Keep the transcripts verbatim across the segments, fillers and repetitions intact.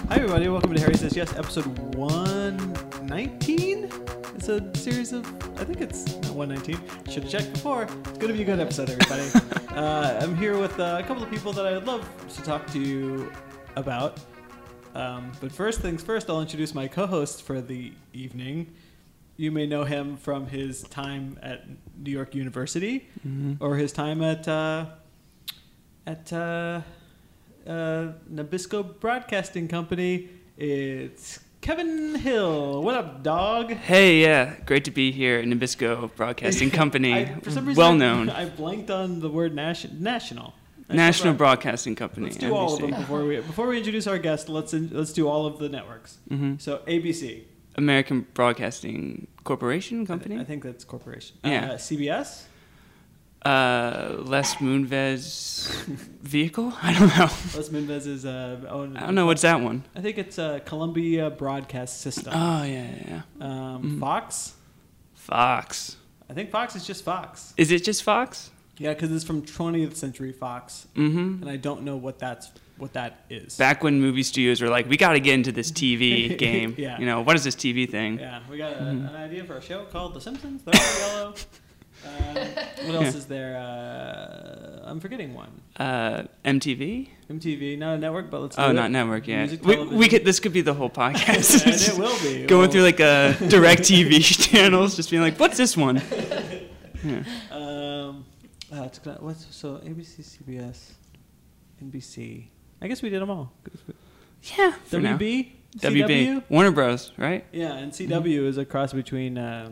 Hi everybody, welcome to Harry Says Yes, episode one nineteen. It's a series of, I think it's not one nineteen. Should have checked before. It's going to be a good episode, everybody. uh, I'm here with uh, a couple of people that I would love to talk to you about. Um, but first things first, I'll introduce my co-host for the evening. You may know him from his time at New York University, mm-hmm. or his time at uh, at uh, uh, Nabisco Broadcasting Company. It's Kevin Hill. What up, dog? Hey, yeah, great to be here at Nabisco Broadcasting Company. I, for some reason, well known. I, I blanked on the word nation, national. National, National Broadcasting Company. Let's do N B C. all of them before we before we introduce our guest. Let's in, let's do all of the networks. Mm-hmm. So A B C, American Broadcasting Corporation Company. I, I think that's corporation. Yeah. Uh, C B S. Uh, Les Moonves vehicle? I don't know. Les Moonves is uh, owned. I don't know what's that one. I think it's uh, Columbia Broadcast System. Oh yeah, yeah. yeah. Um, mm-hmm. Fox. Fox. I think Fox is just Fox. Is it just Fox? Yeah, because it's from twentieth Century Fox, mm-hmm. and I don't know what that's what that is. Back when movie studios were like, we got to get into this T V game. Yeah. You know, what is this T V thing? Yeah, we got a, mm-hmm. an idea for a show called The Simpsons. They're all yellow. Uh, what else is there? Uh, I'm forgetting one. Uh, M T V? M T V, not a network, but let's do Oh, it. not network, yeah. Music, we, we could. This could be the whole podcast. And it will be. Going Well, through like a direct T V channels, just being like, what's this one? Yeah. Um, uh, it's gonna, what's so A B C, C B S, N B C. I guess we did them all. Yeah. For W B, now. W B, C W? Warner Bros. Right? Yeah, and C W mm-hmm. is a cross between. Uh,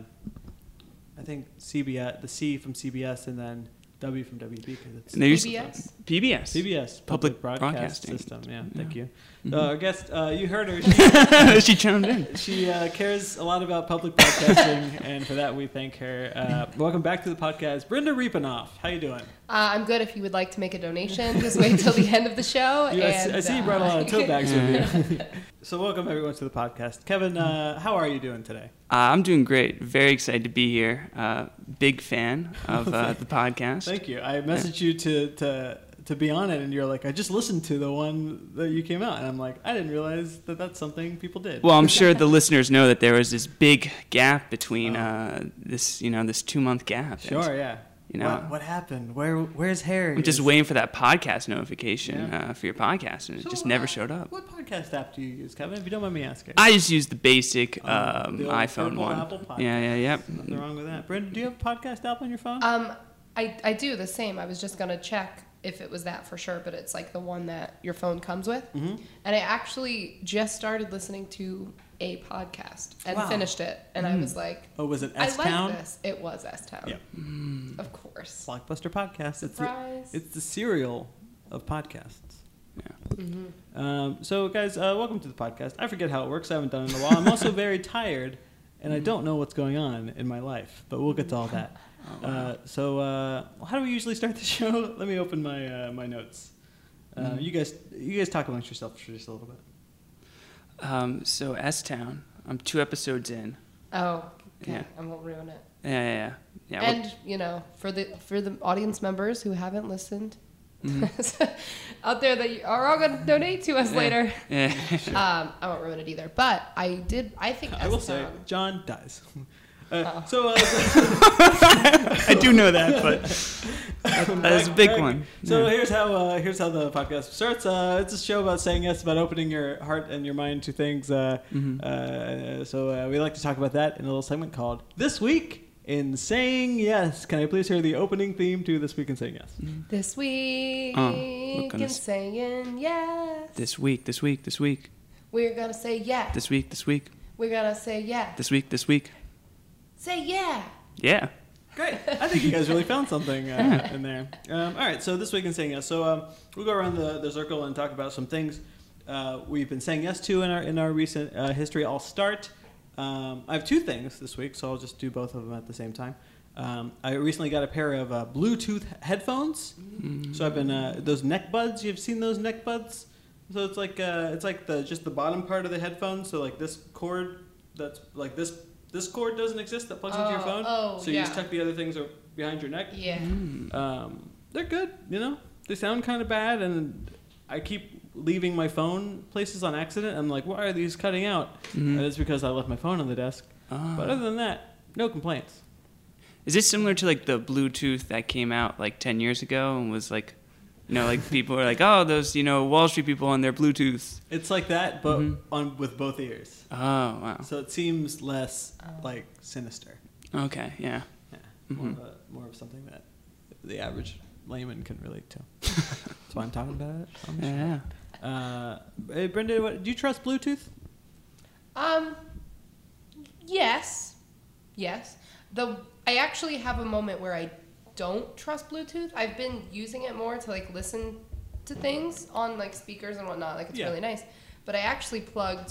I think C B S, the C from C B S, and then W from W B because it's P B S. P B S. P B S, Public, Public Broadcast Broadcasting System. Yeah, yeah. thank you. Mm-hmm. Uh, our guest, uh, you heard her. She, she chimed in. She uh, cares a lot about public broadcasting, and for that we thank her. Uh, welcome back to the podcast, Brenda Riepenoff. How you doing? Uh, I'm good. If you would like to make a donation, just wait till the end of the show. You, I, and, I see uh, you brought a lot of tote bags with you. So welcome everyone to the podcast. Kevin, uh, how are you doing today? Uh, I'm doing great. Very excited to be here. Uh, big fan of uh, the podcast. Thank you. I messaged yeah. you to, to to be on it, and you're like, I just listened to the one that you came out, and I'm like, I didn't realize that that's something people did. Well, I'm sure the listeners know that there was this big gap between oh. uh, this, you know, this two month gap. Sure, and, yeah. You know, what, what happened? Where Where's Harry? I'm just waiting for that podcast notification yeah. uh, for your podcast, and it so, just never uh, showed up. What podcast app do you use, Kevin? If you don't mind me asking. I just use the basic um, um, the iPhone one. Apple podcast. Yeah, yeah, yeah. Nothing wrong with that. Brenda, do you have a podcast app on your phone? Um, I I do the same. I was just gonna check if it was that for sure, but it's like the one that your phone comes with. Mm-hmm. And I actually just started listening to a podcast and wow. finished it, and mm. I was like, "Oh, was it I S-Town?" like this. It was S-Town. Yeah, mm. Of course. Blockbuster Podcast. Surprise! It's the, it's the cereal of podcasts. Yeah. Mm-hmm. Um, so, guys, uh, welcome to the podcast. I forget how it works. I haven't done it in a while. I'm also very tired, and I don't know what's going on in my life. But we'll get to all that. Oh, wow. uh, so, uh, how do we usually start the show? Let me open my uh, my notes. Uh, mm-hmm. You guys, you guys talk amongst yourselves for just a little bit. Um, so S-Town. I'm two episodes in. Oh, okay. Yeah. I won't ruin it. Yeah, yeah, yeah. yeah and well, you know, for the for the audience members who haven't listened mm-hmm. out there that are all going to donate to us yeah. later, yeah, sure. um, I won't ruin it either. But I did. I think I will say, S-Town, John dies. Uh, oh. So, uh, I do know that, but that's a big Greg, one. So yeah. here's how uh, here's how the podcast starts. Uh, it's a show about saying yes, about opening your heart and your mind to things. Uh, mm-hmm. uh, so uh, we like to talk about that in a little segment called "This Week in Saying Yes." Can I please hear the opening theme to "This Week in Saying Yes"? Mm-hmm. This week oh, in s- saying yes. This week, this week, this week. We're gonna say yes. This week, this week. We're gonna say yes. This week, this week. Say yeah. Yeah. Great. I think you guys really found something uh, yeah. in there. Um, all right. So this week in saying yes. So um, we'll go around the, the circle and talk about some things uh, we've been saying yes to in our in our recent uh, history. I'll start. Um, I have two things this week, so I'll just do both of them at the same time. Um, I recently got a pair of uh, Bluetooth headphones. Mm-hmm. So I've been uh, those neck buds. You've seen those neck buds? So it's like uh, it's like the just the bottom part of the headphones. So like this cord that's like this. This cord doesn't exist that plugs oh, into your phone. Oh, so you yeah. just tuck the other things behind your neck. Yeah. Mm. Um, they're good, you know. They sound kind of bad, and I keep leaving my phone places on accident. I'm like, why are these cutting out? Mhm. And it's because I left my phone on the desk. Oh. But other than that, no complaints. Is this similar to like the Bluetooth that came out like ten years ago and was like, you know, like people were like, oh, those, you know, Wall Street people on their Bluetooth. It's like that, but Mhm. on with both ears. Oh, wow. So it seems less like sinister. Okay, yeah. Yeah, more, Mhm. of a, more of something that the average layman can relate to. That's why I'm talking about it. on the show. Yeah. Uh, hey, Brenda, what, do you trust Bluetooth? Um, yes, yes. The I actually have a moment where I don't trust Bluetooth. I've been using it more to like listen to things on like speakers and whatnot. Like it's Yeah. really nice. But I actually plugged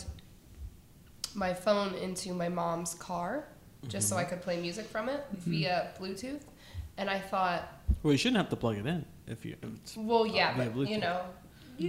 my phone into my mom's car just so I could play music from it via Bluetooth. And I thought, Well, you shouldn't have to plug it in if you. If it's, well, yeah, via but you Bluetooth. know, you,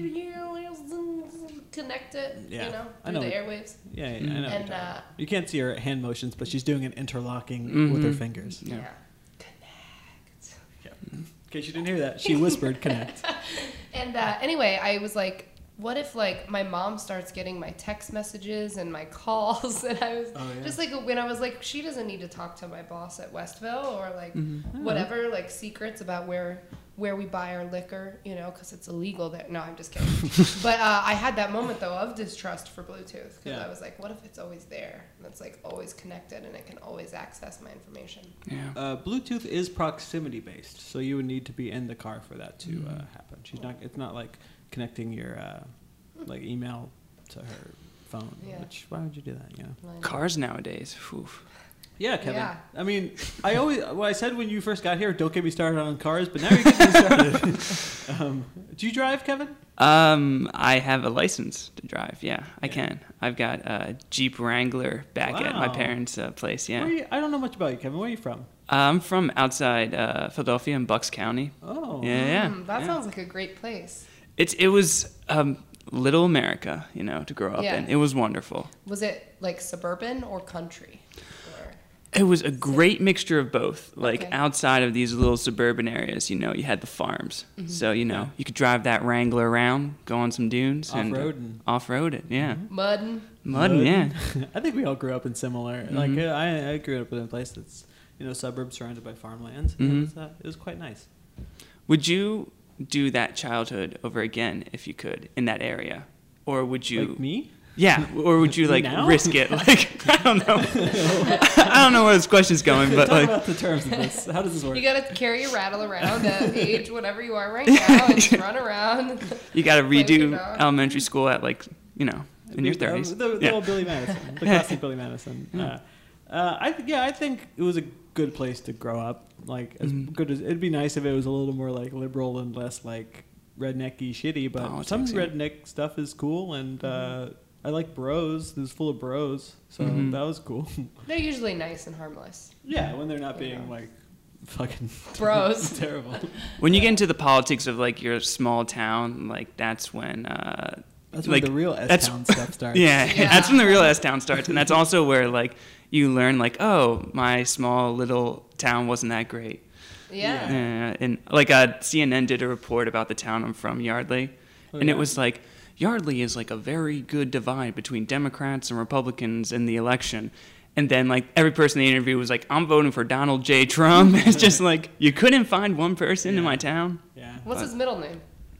you connect it, Yeah, you know, I through know the what- airwaves. Yeah, yeah, I know. Mhm. what you're And talking uh, about. You can't see her hand motions, but she's doing an interlocking with her Mhm. fingers. Yeah. yeah. Connect. Yeah. In case you didn't hear that, she whispered "connect." And uh, anyway, I was like, what if like my mom starts getting my text messages and my calls? And I was Oh, yeah. just like, when I was like, she doesn't need to talk to my boss at Westville or like Mhm. whatever, like secrets about where where we buy our liquor, you know, because it's illegal there. No, I'm just kidding. But uh, I had that moment though of distrust for Bluetooth because Yeah. I was like, what if it's always there and it's like always connected and it can always access my information? Yeah. Uh, Bluetooth is proximity based, so you would need to be in the car for that to uh, happen. She's not. It's not like connecting your uh, like email to her phone. Yeah. Which why would you do that? You know. Like, Cars nowadays. Whew. Yeah, Kevin. Yeah. I mean, I always. Well, I said when you first got here, don't get me started on cars, but now you're getting me started. um, do you drive, Kevin? Um, I have a license to drive. Yeah, I Yeah. can. I've got a Jeep Wrangler back at my Wow. parents' uh, place. Yeah. Where are you, I don't know much about you, Kevin. Where are you from? I'm from outside uh, Philadelphia in Bucks County. Oh. Yeah, yeah. Mm, that yeah. sounds like a great place. It's it was um, little America, you know, to grow up Yeah. in. It was wonderful. Was it like suburban or country? Or... It was a great mixture of both. Like Okay. outside of these little suburban areas, you know, you had the farms. Mm-hmm. So, you know, Yeah. you could drive that Wrangler around, go on some dunes. and uh, Off-road and- Off-road it, yeah. Muddin'? Mud, yeah. I think we all grew up in similar. Mhm. Like uh, I, I grew up in a place that's you know suburbs surrounded by farmlands. And Mhm. it, was, uh, it was quite nice. Would you do that childhood over again if you could in that area? Or would you Like me? Yeah, or would you Me like now? risk it? Like I don't know. I don't know where this question's going, but Talk like about the terms of this. How does this work? You gotta carry your rattle around at age whatever you are right now and just run around. you got to Play with your redo dog. elementary school at like, you know, in your Uh, thirties. the the Yeah. old Billy Madison, the classic Billy Madison. Uh, uh, I th- yeah, I think it was a good place to grow up. Like as Mhm. good as it'd be nice if it was a little more like liberal and less like rednecky shitty. But Politics, some yeah. redneck stuff is cool, and uh, I like bros. It was full of bros, so Mhm. that was cool. They're usually nice and harmless. yeah, when they're not being Yeah. like fucking Bros. terrible. When you get into the politics of like your small town, like that's when uh That's like when the real that's- S town stuff starts. yeah, Yeah. that's when the real S town starts, and that's also where like you learn like, oh, my small little town wasn't that great. Yeah. Yeah, and like uh, C N N did a report about the town I'm from, Yardley, Oh, and yeah? it was like Yardley is like a very good divide between Democrats and Republicans in the election. And then like every person they interviewed was like, I'm voting for Donald J. Trump. It's just like you couldn't find one person Yeah. in my town. Yeah. What's his middle name?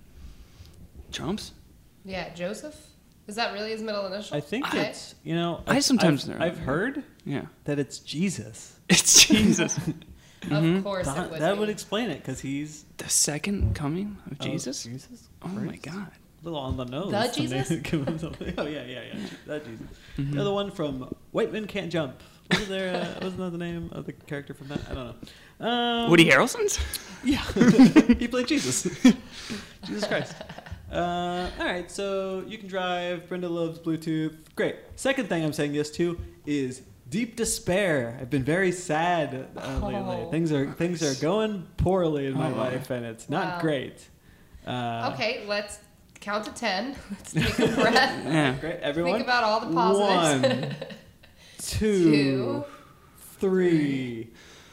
Trump's? Yeah, Joseph? Is that really his middle initial? I think I- it's you know. I sometimes I've, know. I've heard Yeah. that it's Jesus. It's Jesus. Of course That, it would that be. would explain it because he's The second coming of oh, Jesus? Jesus. Oh my Christ. God. A little on the nose. The to Jesus? name- give him something. Oh yeah, yeah, yeah. That Jesus. Mhm. The other one from White Men Can't Jump. Wasn't there? Uh, wasn't that the name of the character from that? I don't know. Um, Woody Harrelson's? Yeah, he played Jesus. Jesus Christ. Uh, all right, so you can drive. Brenda loves Bluetooth. Great. Second thing I'm saying yes to is deep despair. I've been very sad uh, lately. Oh. Things are things are going poorly in my Oh. life, and it's not Wow. great. Uh, Okay, let's count to ten. Let's take a breath. Yeah. Great, everyone. Think about all the positives. One, two, Two, three,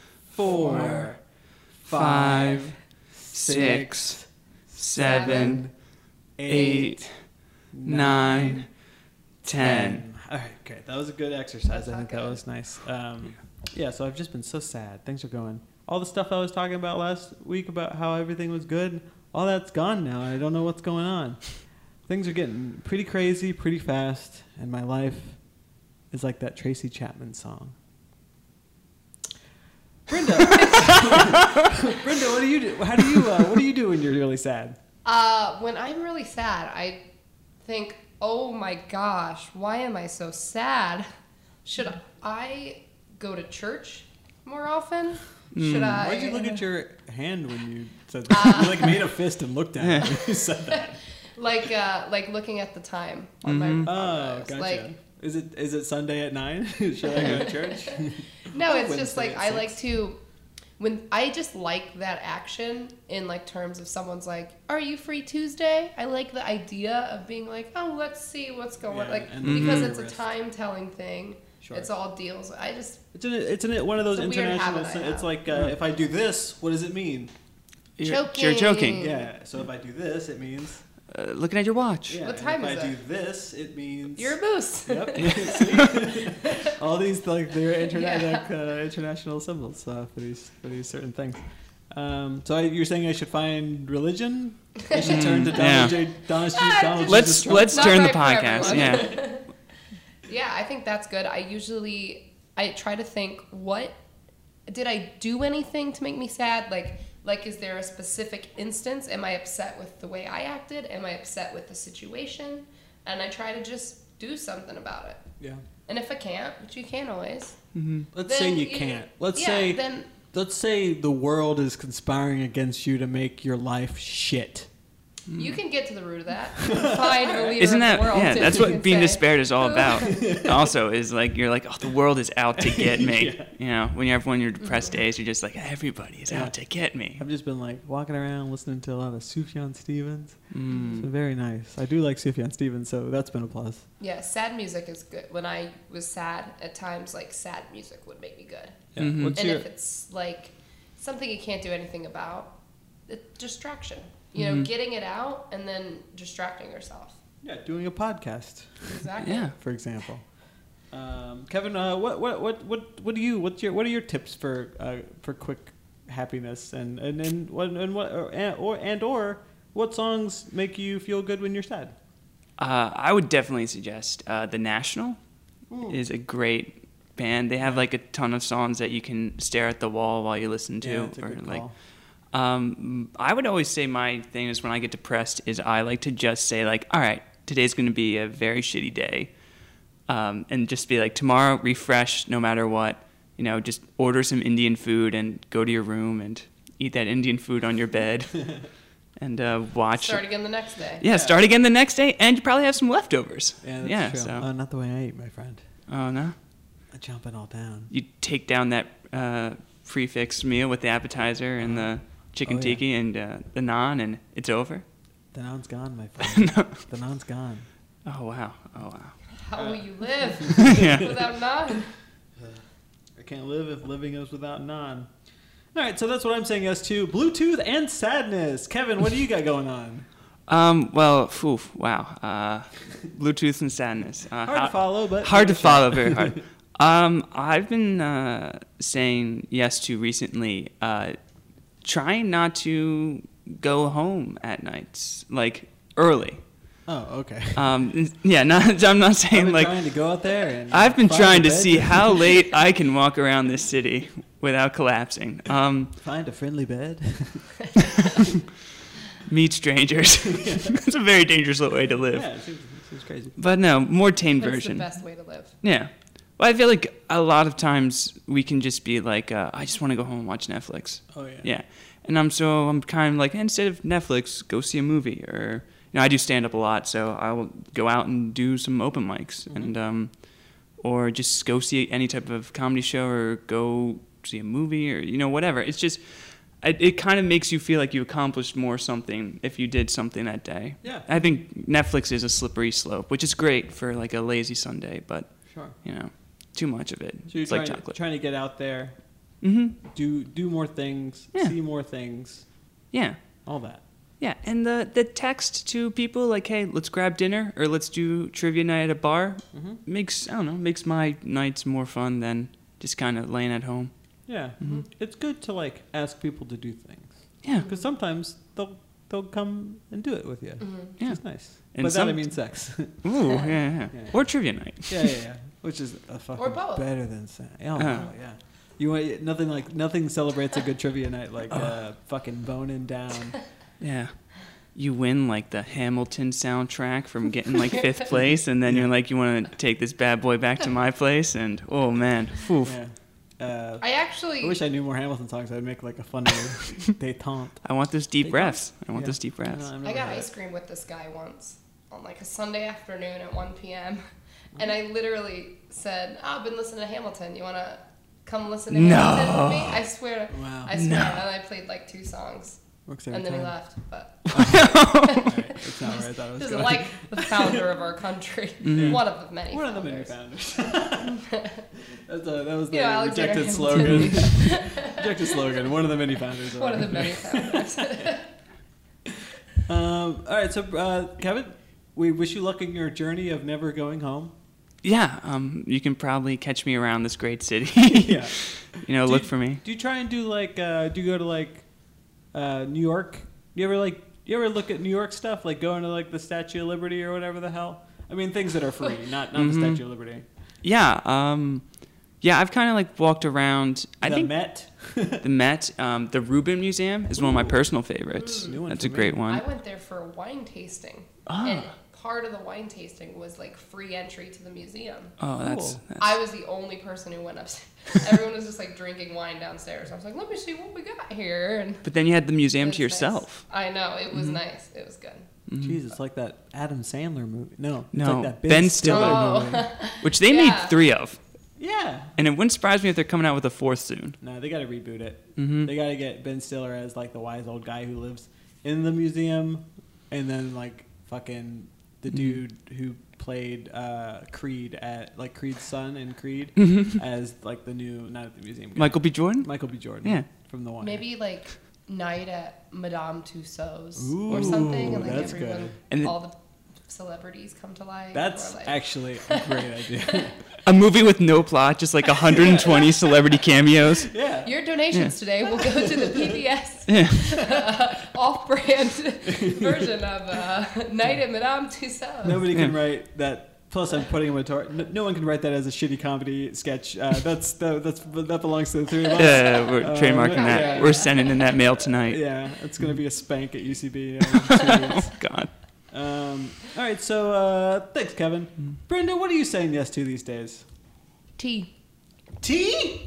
four, Five, six, six, seven, eight, nine, ten. All right, great. That was a good exercise. That's I think not that good. was nice. Um, yeah, so I've just been so sad. Things are going. All the stuff I was talking about last week about how everything was good, all that's gone now. I don't know what's going on. Things are getting pretty crazy, pretty fast, and my life is like that Tracy Chapman song. Brenda, Brenda, what do you do? How do you? Uh, what do you do when you're really sad? Uh, when I'm really sad, I think, oh my gosh, why am I so sad? Should I go to church more often? Should I? Why'd you look at your hand when you said that? You like made a fist and looked at it when you said that. like uh, like looking at the time on my. Mhm. on Oh, those. gotcha. Like, is it is it Sunday at nine? Should I go to church? no, Oh, it's just Wednesday like at I six. like to. When I just like that action in like terms of someone's like, "Are you free Tuesday?" I like the idea of being like, "Oh, let's see what's going on," Yeah, like and because the it's a wrist. time telling thing. Sure. It's all deals. I just It's an, it's an, one of those It's a weird international. habit I It's have. like uh, if I do this, what does it mean? You're, Choking. you're joking. Yeah. So if I do this, it means. Uh, looking at your watch. Yeah. What and time if is I it? do this, it means. you're a moose. Yep. See? All these like they're interna- Yeah. like, uh, international symbols uh, for these for these certain things. Um, so I, you're saying I should find religion? I should turn to Donald Yeah. J. Donald, J- Ah, Donald Let's Jesus Trump? let's Not turn the right for podcast. everyone. Yeah. Yeah, I think that's good. I usually I try to think, what did I do anything to make me sad? Like like is there a specific instance? Am I upset with the way I acted? Am I upset with the situation? And I try to just do something about it. Yeah. And if I can't, which you can't always. Let's then say you can't. Let's yeah, say then let's say the world is conspiring against you to make your life shit. you can get to the root of that. Find a leader Isn't of that the world. yeah? if That's you what can being say. despaired is all about. Also, is like you're like, oh, the world is out to get me. Yeah. You know, when you're when your depressed days, you're just like, everybody is Yeah. out to get me. I've just been like walking around listening to a lot of Sufjan Stevens. It's Mm. been very nice. I do like Sufjan Stevens, so that's been a plus. Yeah, sad music is good. When I was sad, at times like sad music would make me good. Yeah. Mhm. What's And your if it's like something you can't do anything about, it, distraction. You know, Mhm. getting it out and then distracting yourself. yeah doing a podcast, Exactly. Yeah. for example. Um, Kevin, uh, what what what what what do you what's your what are your tips for uh, for quick happiness and and and what and what or and, or and or what songs make you feel good when you're sad? Uh, I would definitely suggest uh, The National Mm. is a great band. They have like a ton of songs that you can stare at the wall while you listen to. Yeah, it's a or, good like, call. Um, I would always say my thing is when I get depressed is I like to just say like, all right, today's going to be a very shitty day, um, and just be like tomorrow refresh no matter what. You know, just order some Indian food and go to your room and eat that Indian food on your bed, and uh, watch. Start again the next day. Yeah, start again the next day, and you probably have some leftovers. Yeah, that's yeah true. so. Uh, not the way I eat, my friend. Oh no, I jump it all down. you take down that uh, prefix meal with the appetizer and the chicken Oh, yeah. tiki and uh, the naan, and it's over. The non's gone, my friend. No. The non's gone. Oh wow, oh wow. How will you live Yeah. without none? I can't live if living is without non. All right, so that's what I'm saying yes to. Bluetooth and sadness. Kevin, what do you got going on? Um. Well, phew, wow. Uh, Bluetooth and sadness. Uh, Hard how- to follow, but hard to give it a shot. follow. Very hard. Um. I've been uh, saying yes to recently. Uh, trying not to go home at nights, like early. Oh, okay. Um. Yeah. Not. I'm not I've saying been like. trying to go out there and I've been find trying a to bed see how late I can walk around this city without collapsing. Um. find a friendly bed. Meet strangers. It's a very dangerous way to live. Yeah, it seems, it seems crazy. But no, more tame That's version. the best way to live. Yeah. Well, I feel like a lot of times we can just be like, uh, I just want to go home and watch Netflix. Oh yeah. Yeah. And I'm so I'm kind of like, instead of Netflix, go see a movie. Or, you know, I do stand up a lot, so I will go out and do some open mics. Mhm. And, um, or just go see any type of comedy show or go see a movie or, you know, whatever. It's just, it, it kind of makes you feel like you accomplished more something if you did something that day. Yeah. I think Netflix is a slippery slope, which is great for like a lazy Sunday, but, Sure. you know, too much of it. So you're It's like trying, chocolate. trying to get out there, Mm-hmm. do do more things, Yeah. see more things, Yeah. all that. Yeah, and the, the text to people like, hey, let's grab dinner or let's do trivia night at a bar Mm-hmm. makes, I don't know, makes my nights more fun than just kind of laying at home. Yeah, Mm-hmm. it's good to like ask people to do things Yeah. because sometimes they'll they'll come and do it with you, Mm-hmm. which Yeah. is nice. And By some- that I mean sex. Ooh, yeah, yeah, Yeah. Or trivia night. yeah, yeah, yeah. Which is a fucking both. better than sex. Oh, Oh. no, yeah. You want nothing like nothing celebrates a good trivia night like uh, fucking boning down. Yeah. You win like the Hamilton soundtrack from getting like fifth place, and then you're like, you want to take this bad boy back to my place, and oh man, oof. Yeah. Uh, I actually. I wish I knew more Hamilton songs. I'd make like a funnier détente. I want those deep They breaths. I want Yeah. those deep breaths. No, I remember got that. ice cream with this guy once on like a Sunday afternoon at one p.m. And I literally said, oh, I've been listening to Hamilton. You want to come listen to No. Hamilton with me? I swear. To, Wow. I swear. No. And I played like two songs. Works every And then time. he left. But Right. That's not where I thought it was just going. like the founder of our country. Mhm. One of the many One of the founders. many founders. That's a, that was the You know, Alexander rejected Hamilton. slogan. Rejected slogan. One of the many founders. One of the our- many founders. Um, all right, so uh, Kevin, we wish you luck in your journey of never going home. Yeah, um, you can probably catch me around this great city. Yeah. You know, Do look you- for me. Do you try and do like? Uh, do you go to like uh, New York? You ever like? You ever look at New York stuff? Like going to like the Statue of Liberty or whatever the hell? I mean, things that are free, not not Mhm. the Statue of Liberty. Yeah, um, yeah, I've kind of like walked around. I the think Met. the Met, um, the Rubin Museum is one of my Ooh. personal favorites. New one That's for a me. great one. I went there for a wine tasting. Ah. And part of the wine tasting was like free entry to the museum. Oh, that's, Cool. that's I was the only person who went upstairs. Everyone was just like drinking wine downstairs. I was like, let me see what we got here. And But then you had the museum it to was nice. yourself. I know. It was nice. It was good. Jeez, it's like that Adam Sandler movie. No, it's No, like that Ben, Ben Stiller, Stiller. movie. Oh. Which they Yeah. made three of. Yeah. And it wouldn't surprise me if they're coming out with a fourth soon. No, they got to reboot it. Mhm. They got to get Ben Stiller as like the wise old guy who lives in the museum, and then like fucking the Mm-hmm. dude who played uh, Creed at like Creed's son in Creed as like the new not at the museum guy. Michael B. Jordan? Michael B. Jordan. Yeah. From The Wire. Maybe like night at Madame Tussauds Ooh, or something. And like that's everyone, good. And it- all the celebrities come to life. That's or, like, actually a great idea. A movie with no plot, just like one hundred twenty celebrity cameos. yeah. Your donations today will go to the P B S Yeah. off-brand version of uh, Night at Madame Tussauds. Nobody can Yeah. write that. Plus, I'm putting him a tor- no, no one can write that as a shitty comedy sketch. Uh, that's that, that's that belongs to the three of us. Yeah, we're Uh, trademarking that. yeah. We're sending in that mail tonight. Yeah, it's gonna be a spank at U C B. Uh, in two Oh, weeks. God. um, all right, so uh, thanks, Kevin. Brenda, what are you saying yes to these days? Tea. Tea.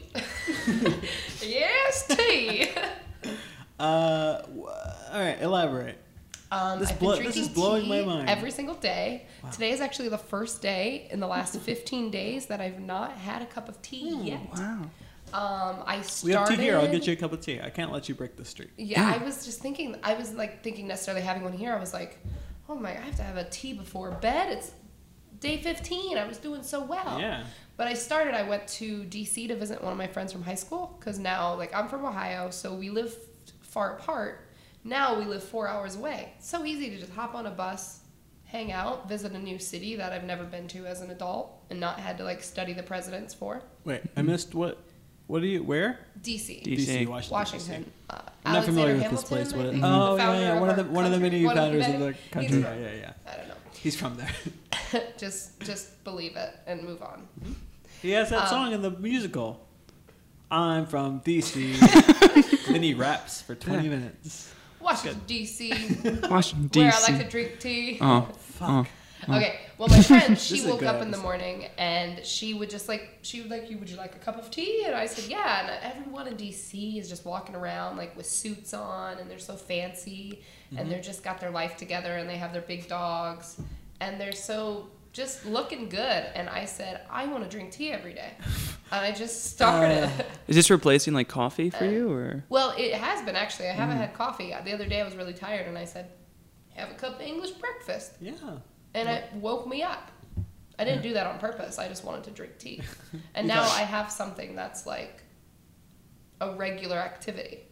Yes, tea. Uh, w- all right, elaborate. Um, This I've blo- been this drinking is blowing my tea mind. every single day. Today is actually the first day in the last fifteen days that I've not had a cup of tea yet. Wow. Um, I started. We have tea here. I'll get you a cup of tea. I can't let you break the streak. Yeah, Yeah. I was just thinking. I was like thinking necessarily having one here. I was like, oh my, I have to have a tea before bed. It's day fifteen. I was doing so well. Yeah. But I started. I went to D C to visit one of my friends from high school because now, like, I'm from Ohio, so we live far apart. Now we live four hours away. It's so easy to just hop on a bus, hang out, visit a new city that I've never been to as an adult, and not had to like study the presidents for. Wait, I missed what? What are you? Where? D C, D C. Washington. Washington. Uh, I'm not familiar with Alexander this place. Hamilton, What I it, think, oh the yeah, founder yeah, one of the our one of the country. many One of founders of many- the He's country. from- Yeah, yeah, yeah. I don't know. He's from there. just just believe it and move on. He has that Um, song in the musical. I'm from D C. Then he raps for twenty minutes. Washington D C, Washington, D where I C. like to drink tea. Oh, Fuck. oh. Okay, well, my friend, she This is a woke good up in the episode. morning and she would just like, she would like, you, would you like a cup of tea? And I said, yeah. And everyone in D C is just walking around like with suits on and they're so fancy and they're just got their life together and they have their big dogs and they're so just looking good. And I said, I want to drink tea every day. And I just started. Uh, Is this replacing like coffee for you, or? Well, it has been actually. I haven't had coffee. The other day I was really tired and I said, have a cup of English breakfast. Yeah. And it woke me up. I didn't do that on purpose. I just wanted to drink tea. And You now thought- I have something that's like a regular activity.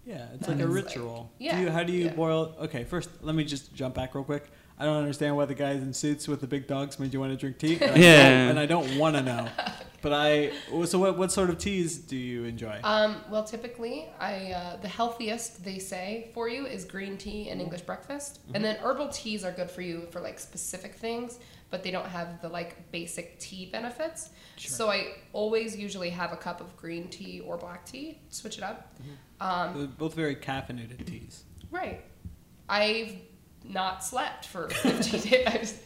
Yeah, it's And like a it's like- ritual. yeah, Do you, how do you yeah. boil? Okay, first let me just jump back real quick. I don't understand why the guys in suits with the big dogs made you want to drink tea. And I Yeah. don't- and I don't want to know. But I. So what? What sort of teas do you enjoy? Um, well, typically, I uh, the healthiest they say for you is green tea and English breakfast, and then herbal teas are good for you for like specific things, but they don't have the like basic tea benefits. Sure. So I always usually have a cup of green tea or black tea. Switch it up. Um, They're both very caffeinated teas. Right. I've not slept for fifteen days.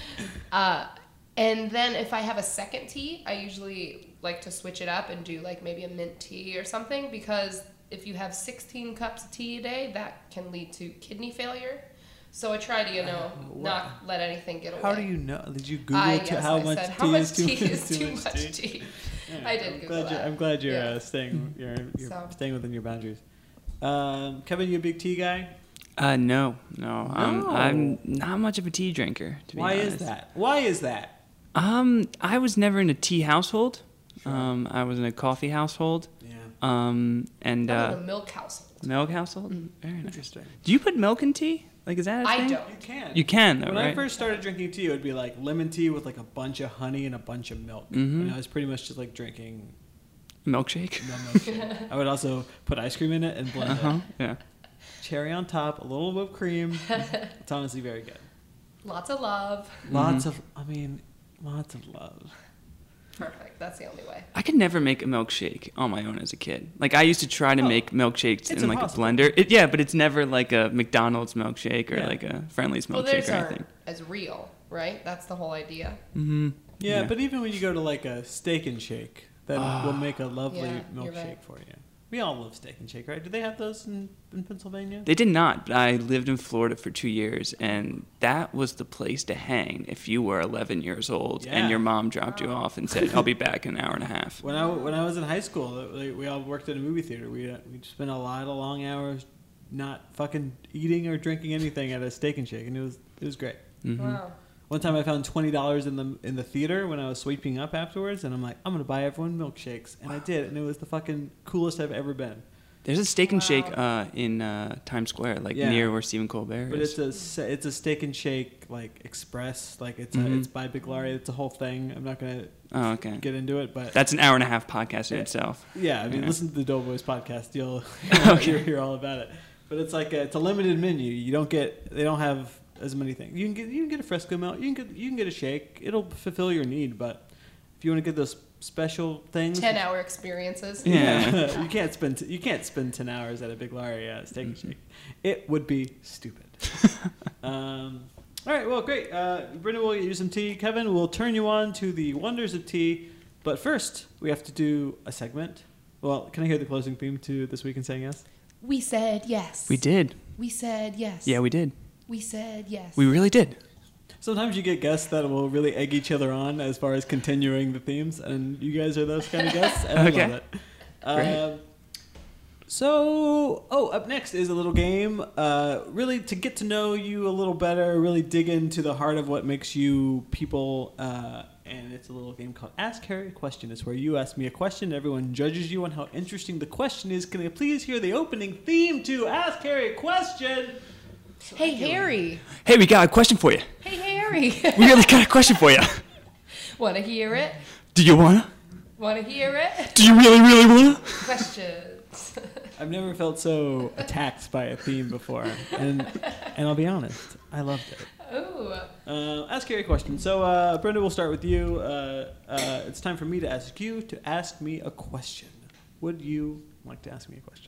Uh, and then if I have a second tea, I usually like to switch it up and do like maybe a mint tea or something, because if you have sixteen cups of tea a day, that can lead to kidney failure. So I try to, you know, Uh, not let anything get away. How do you know? Did you Google I, to yes, how I much said, tea how much is too, tea is too too much much tea? tea? Yeah, I did I'm Google glad you're, that. I'm glad you're Yeah. uh, staying. You're, you're So. staying within your boundaries. Um, Kevin, you a big tea guy? Uh, no, no, um, No. I'm not much of a tea drinker. To be Why honest. is that? Why is that? Um, I was never in a tea household. Sure. Um, I was in a coffee household. Yeah. Um, and I'm in uh, a milk household. milk household. Mm. Very nice. Interesting. Do you put milk in tea? Like, is that a I thing? don't. You can. You can, though, When right? I first started drinking tea, it would be like lemon tea with like a bunch of honey and a bunch of milk. Mhm. And I was pretty much just like drinking Milkshake. no milkshake. I would also put ice cream in it and blend Uh huh. it. Yeah. Cherry on top, a little whipped cream. It's honestly very good. Lots of love. Lots Mhm. of, I mean, lots of love. Perfect. That's the only way. I could never make a milkshake on my own as a kid. Like I used to try to Oh, make milkshakes it's in like impossible. a blender. It, yeah, but it's never like a McDonald's milkshake or Yeah. like a Friendly's Well, milkshake theirs or aren't anything. as real, right? That's the whole idea. Mm-hmm. Yeah, but even when you go to like a steak and shake, that will make a lovely Yeah, you're milkshake right. for you. We all love steak and shake, right? Do they have those in, in Pennsylvania? They did not, but I lived in Florida for two years, and that was the place to hang if you were eleven years old Yeah. and your mom dropped you off and said, "I'll be back in an hour and a half." When I when I was in high school, like, we all worked at a movie theater. We uh, we spent a lot of long hours not fucking eating or drinking anything at a steak and shake, and it was it was great. Mhm. Wow. One time I found twenty dollars in the in the theater when I was sweeping up afterwards, and I'm like, I'm gonna buy everyone milkshakes, and I did, and it was the fucking coolest I've ever been. There's a steak and shake Wow. uh, in uh, Times Square, like Yeah. near where Stephen Colbert But is. it's a se- it's a steak and shake like express, like it's a, Mhm. it's by Big Laurie. It's a whole thing. I'm not gonna Oh, okay. get into it, but That's an hour and a half podcast in Yeah. itself. yeah, I mean, Yeah. listen to the Doughboys podcast. You'll Okay. you'll hear all about it. But it's like a, it's a limited menu. You don't get they don't have as many things. You can get you can get a Fresco milk. You can get you can get a shake. It'll fulfill your need. But if you want to get those special things, Ten hour experiences. Yeah. you can't spend you can't spend ten hours at a Big Laurie uh, steak and shake. It would be stupid. um, all right, well, great. Uh, Brenda will get you some tea. Kevin will turn you on to the wonders of tea. But first, we have to do a segment. Well, can I hear the closing theme to This Week in Saying Yes? We said yes. We did. We said yes. Yeah, we did. We said yes. We really did. Sometimes you get guests that will really egg each other on as far as continuing the themes, and you guys are those kind of guests, and I Okay. love it. Great. Um, so, oh, up next is a little game, uh, really to get to know you a little better, really dig into the heart of what makes you people, uh, and it's a little game called Ask Harry a Question. It's where you ask me a question, everyone judges you on how interesting the question is. Can I please hear the opening theme to Ask Harry a Question? Hey, Harry. Hey, we got a question for you. Hey, Harry. We really got a question for you. Want to hear it? Do you wanna? Want to hear it? Do you really, really wanna? Questions. I've never felt so attacked by a theme before, and and I'll be honest, I loved it. Ooh. Uh, ask Harry a question. So, uh, Brenda, we'll start with you. Uh, uh, it's time for me to ask you to ask me a question. Would you like to ask me a question?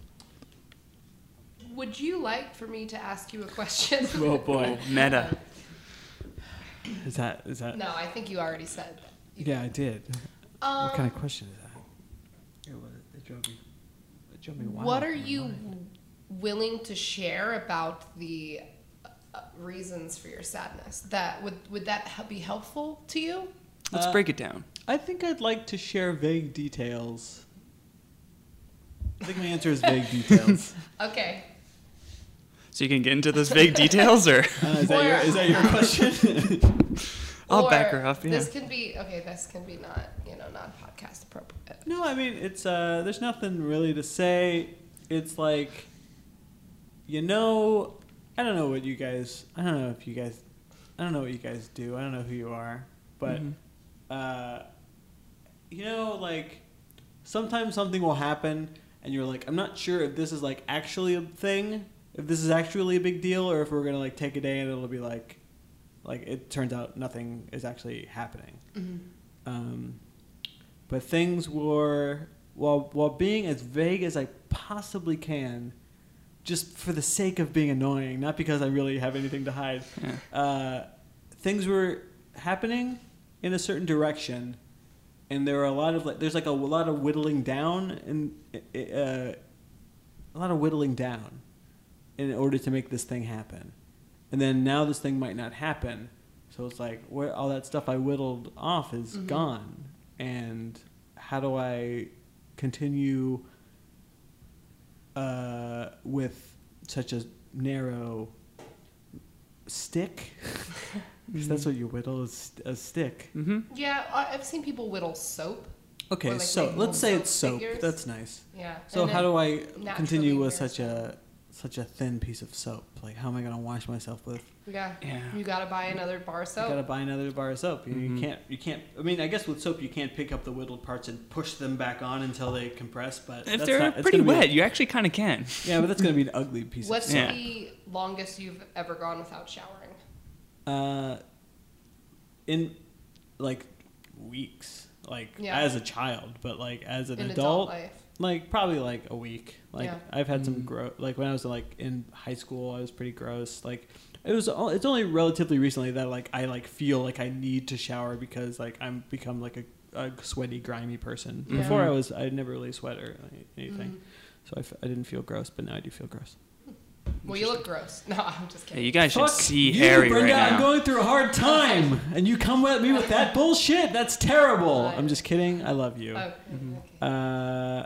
Would you like for me to ask you a question? Oh boy, Meta. is that is that? No, I think you already said that. Yeah, I did. Um, what kind of question is that? It, was, it drove me. It drove me wild. What are in my you mind. willing to share about the uh, reasons for your sadness? That would would that hel- be helpful to you? Let's Uh, break it down. I think I'd like to share vague details. I think my answer is vague details. Okay. So you can get into those vague details, or Uh, is, that your, is that your question? I'll Or back her up. Yeah. This can be okay. This can be not you know not podcast appropriate. No, I mean it's uh, there's nothing really to say. it's like, you know, I don't know what you guys, I don't know if you guys, I don't know what you guys do. I don't know who you are, but, Mm-hmm. uh, you know, like, sometimes something will happen and you're like, I'm not sure if this is like actually a thing, if this is actually a big deal, or if we're going to like take a day and it'll be like, like it turns out nothing is actually happening. Mm-hmm. Um, but things were, while while being as vague as I possibly can, just for the sake of being annoying, not because I really have anything to hide, Yeah. uh, things were happening in a certain direction, and there were a lot of like, there's like a, lot of whittling down and uh, a lot of whittling down in order to make this thing happen, and then now this thing might not happen, so it's like where all that stuff I whittled off is Mm-hmm. gone, and how do I continue uh, with such a narrow stick? Because that's what you whittle, is a stick. Mm-hmm. Yeah, I- I've seen people whittle soap. Okay, Or, like, so make let's say little it's soap soap. figures. That's nice. Yeah. So and how then do I naturally continue with wear such a such a thin piece of soap? Like, how am I gonna wash myself with? Yeah. Yeah. You gotta buy another bar of You soap. gotta buy another bar of soap. You, you Mhm. can't. You can't. I mean, I guess with soap you can't pick up the whittled parts and push them back on until they compress. But If that's they're not, it's pretty gonna be- wet, you actually kind of can. yeah, but that's gonna be an ugly piece What's of soap. Yeah. the longest you've ever gone without showering? Uh, in like weeks, like Yeah. as a child, but like as an In adult, adult life. like probably like a week. Like Yeah. I've had some Mm. gross. Like when I was like in high school, I was pretty gross. Like it was. o- It's only relatively recently that like I like feel like I need to shower because like I'm become like a, a sweaty, grimy person. Yeah. Before I was, I never really sweat or any- anything, Mhm. so I, f- I didn't feel gross, but now I do feel gross. Well, you look gross. No, I'm just Yeah, kidding. you guys should Fuck see you, Harry Brenda, right I'm now. going through a hard time, and you come at me with that bullshit. That's terrible. I'm just kidding. I love you. Okay, Mhm. okay. Uh,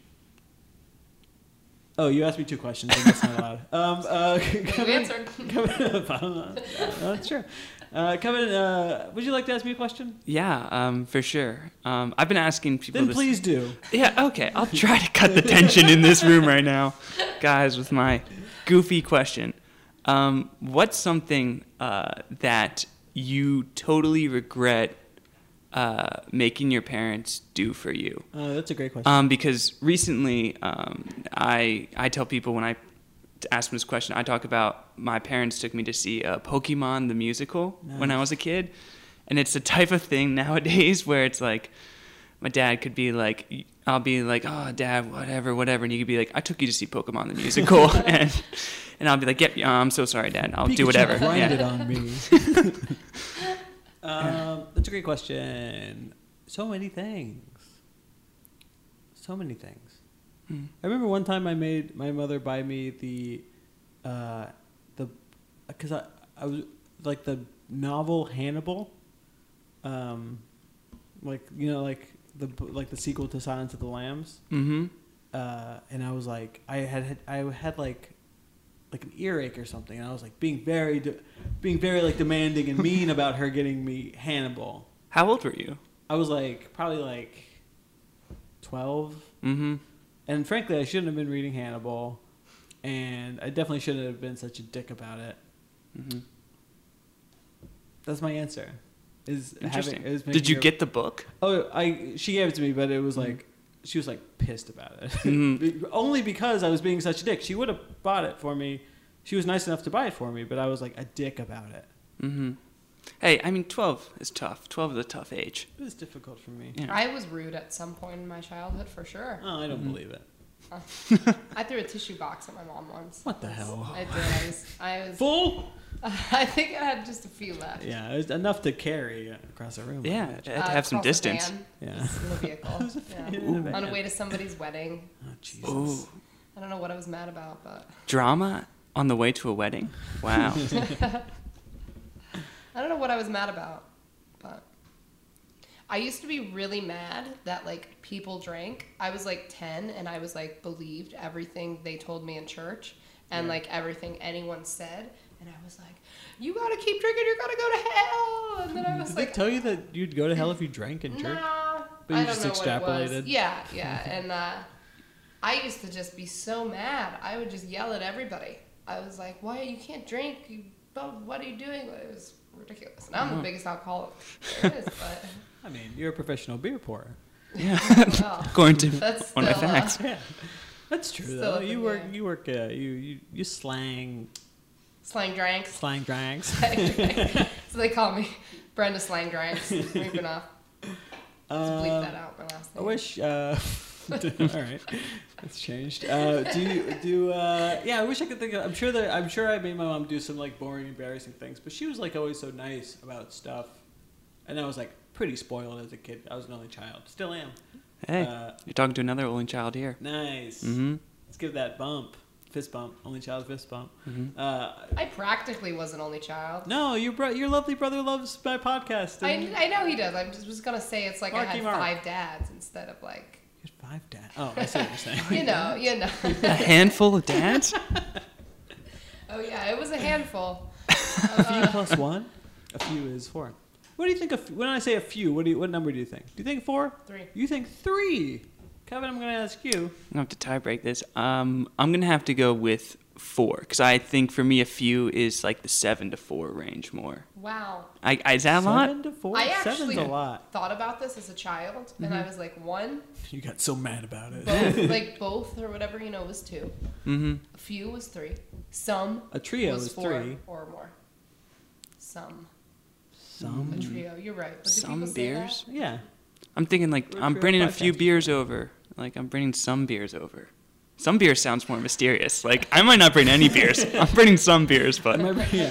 oh, you asked me two questions, and that's not allowed. Um, uh, You come in, answered. come in, I don't know. No, that's true. Uh, come in. Uh, would you like to ask me a question? Yeah, um, for sure. Um, I've been asking people. Then this- please do. Yeah, okay. I'll try to cut the tension in this room right now, guys, with my goofy question. Um, what's something uh, that you totally regret uh, making your parents do for you? Uh, that's a great question. Um, because recently, um, I I tell people when I ask them this question, I talk about my parents took me to see uh, Pokemon the musical when I Nice. was a kid, and it's the type of thing nowadays where it's like my dad could be like, I'll be like, oh, Dad, whatever, whatever, and he could be like, I took you to see Pokemon the musical, and and I'll be like, yep, yeah, I'm so sorry, Dad, I'll do Pikachu whatever. grinded Yeah. on me. um, that's a great question. So many things. So many things. Hmm. I remember one time I made my mother buy me the, uh, the, because I, I was like the novel Hannibal, um, like you know like the like the sequel to Silence of the Lambs, Mm-hmm. uh, and I was like I had, had I had like like an earache or something, and I was like being very de- being very like demanding and mean about her getting me Hannibal. How old were you? I was like probably like twelve. Mm-hmm. And frankly, I shouldn't have been reading Hannibal, and I definitely shouldn't have been such a dick about it. Mm-hmm. That's my answer. Is Interesting. having, is Did making you her- get the book? Oh, I she gave it to me, but it was Mhm. like she was like pissed about it. Mhm. Be- Only because I was being such a dick. She would have bought it for me. She was nice enough to buy it for me, but I was like a dick about it. Mm-hmm. Hey, I mean, twelve is tough. twelve is a tough age. It was difficult for me. Yeah. I was rude at some point in my childhood, for sure. Oh, I don't Mhm. believe it. I threw a tissue box at my mom once. What the hell? I did. I was. I was. Full? I think I had just a few left. Yeah, it was enough to carry across a room. I Yeah, imagine. it had to have some across the distance. van, Yeah. just in the vehicle. Yeah. Ooh. On the way to somebody's wedding. Oh, Jesus. Ooh, I don't know what I was mad about, but drama on the way to a wedding? Wow. I don't know what I was mad about, but I used to be really mad that like people drank. I was like ten and I was like believed everything they told me in church and Yeah. like everything anyone said, and I was like, you gotta keep drinking, you're gonna go to hell. And then I was Did like, they tell you that you'd go to hell if you drank in church? nah. But you I just don't know what it was. extrapolated? Yeah, yeah, and uh, I used to just be so mad. I would just yell at everybody. I was like, "Why you can't drink? You, what are you doing?" It was ridiculous. And I'm the biggest alcoholic there is, but I mean, you're a professional beer pourer. Yeah. well, According to that's one of still, my uh, facts. Yeah, that's true Still though. up in You the work, air. you work, uh, you you you slang, slang drinks. slang drinks. So they call me Brenda Slang Drinks. Reaping off. Let's bleep that Um, out. My last I name. wish. Uh, all right, that's changed. Uh, do you do? Uh, yeah, I wish I could think of. I'm sure that I'm sure I made my mom do some like boring, embarrassing things, but she was like always so nice about stuff, and I was like pretty spoiled as a kid. I was an only child, still am. Hey, Uh, you're talking to another only child here. Nice. Mm-hmm. Let's give that bump, fist bump, only child fist bump. Mm-hmm. Uh, I practically was an only child. no, your bro- your lovely brother loves my podcast. I, and- I know he does. I just was gonna say it's like I Marky had Mark. five dads instead of like You had five dads. Oh, I see what you're saying. you know you know. A handful of dads? Oh yeah, it was a handful. A few plus one? A few is four. What do you think of, when I say a few, what do you, what number do you think? Do you think four? Three. You think three? Kevin, I'm going to ask you. I'm gonna have to tie break this. Um, I'm gonna have to go with four because I think for me a few is like the seven to four range more. Wow. I, I is that a lot? Seven to four? I Seven's actually a lot. thought about this as a child, and I was like one, You got so mad about it. both, like both or whatever you know was two. Mm-hmm. A few was three. Some A trio was is four three. or more. Some. Some. A trio. You're right. But do Some people say that? beers. Yeah. I'm thinking like We're a I'm trio bringing a few podcast. beers over. Like I'm bringing some beers over. Some beer sounds more mysterious. Like I might not bring any beers. I'm bringing some beers, but Remember? Yeah.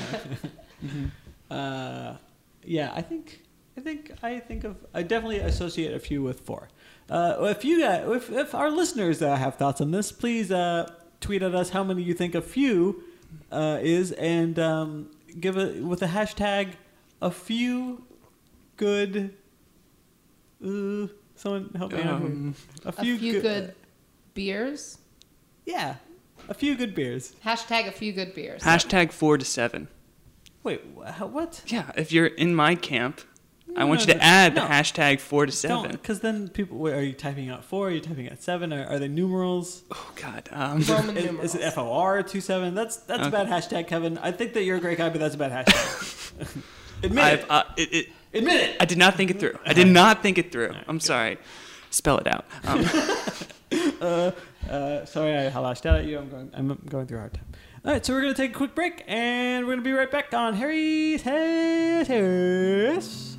uh, yeah, I think, I think, I think of, I definitely associate a few with four. Uh, if you got, if, if our listeners uh, have thoughts on this, please uh, tweet at us how many you think a few uh, is, and um, give it with the hashtag a few good. Uh, someone help me out here. um, A few good beers. Yeah, a few good beers. Hashtag a few good beers. hashtag four to seven. Wait, wha- what? Yeah, if you're in my camp, I No, want no, you to no, add no. the hashtag four to seven. Because then people, wait, are you typing out four? Are you typing out seven? Are, are they numerals? Oh God. Um, Roman Is, numerals. is it F O R two seven? That's that's a Okay. bad hashtag, Kevin. I think that you're a great guy, but that's a bad hashtag. Admit I've, it. uh, it, it. Admit it. I did not think it through. I did not think it through. I'm sorry. Spell it out. Um, Uh, uh, sorry, I lashed out at you. I'm going. I'm going through a hard time. All right, so we're gonna take a quick break, and we're gonna be right back on Harry's Haters.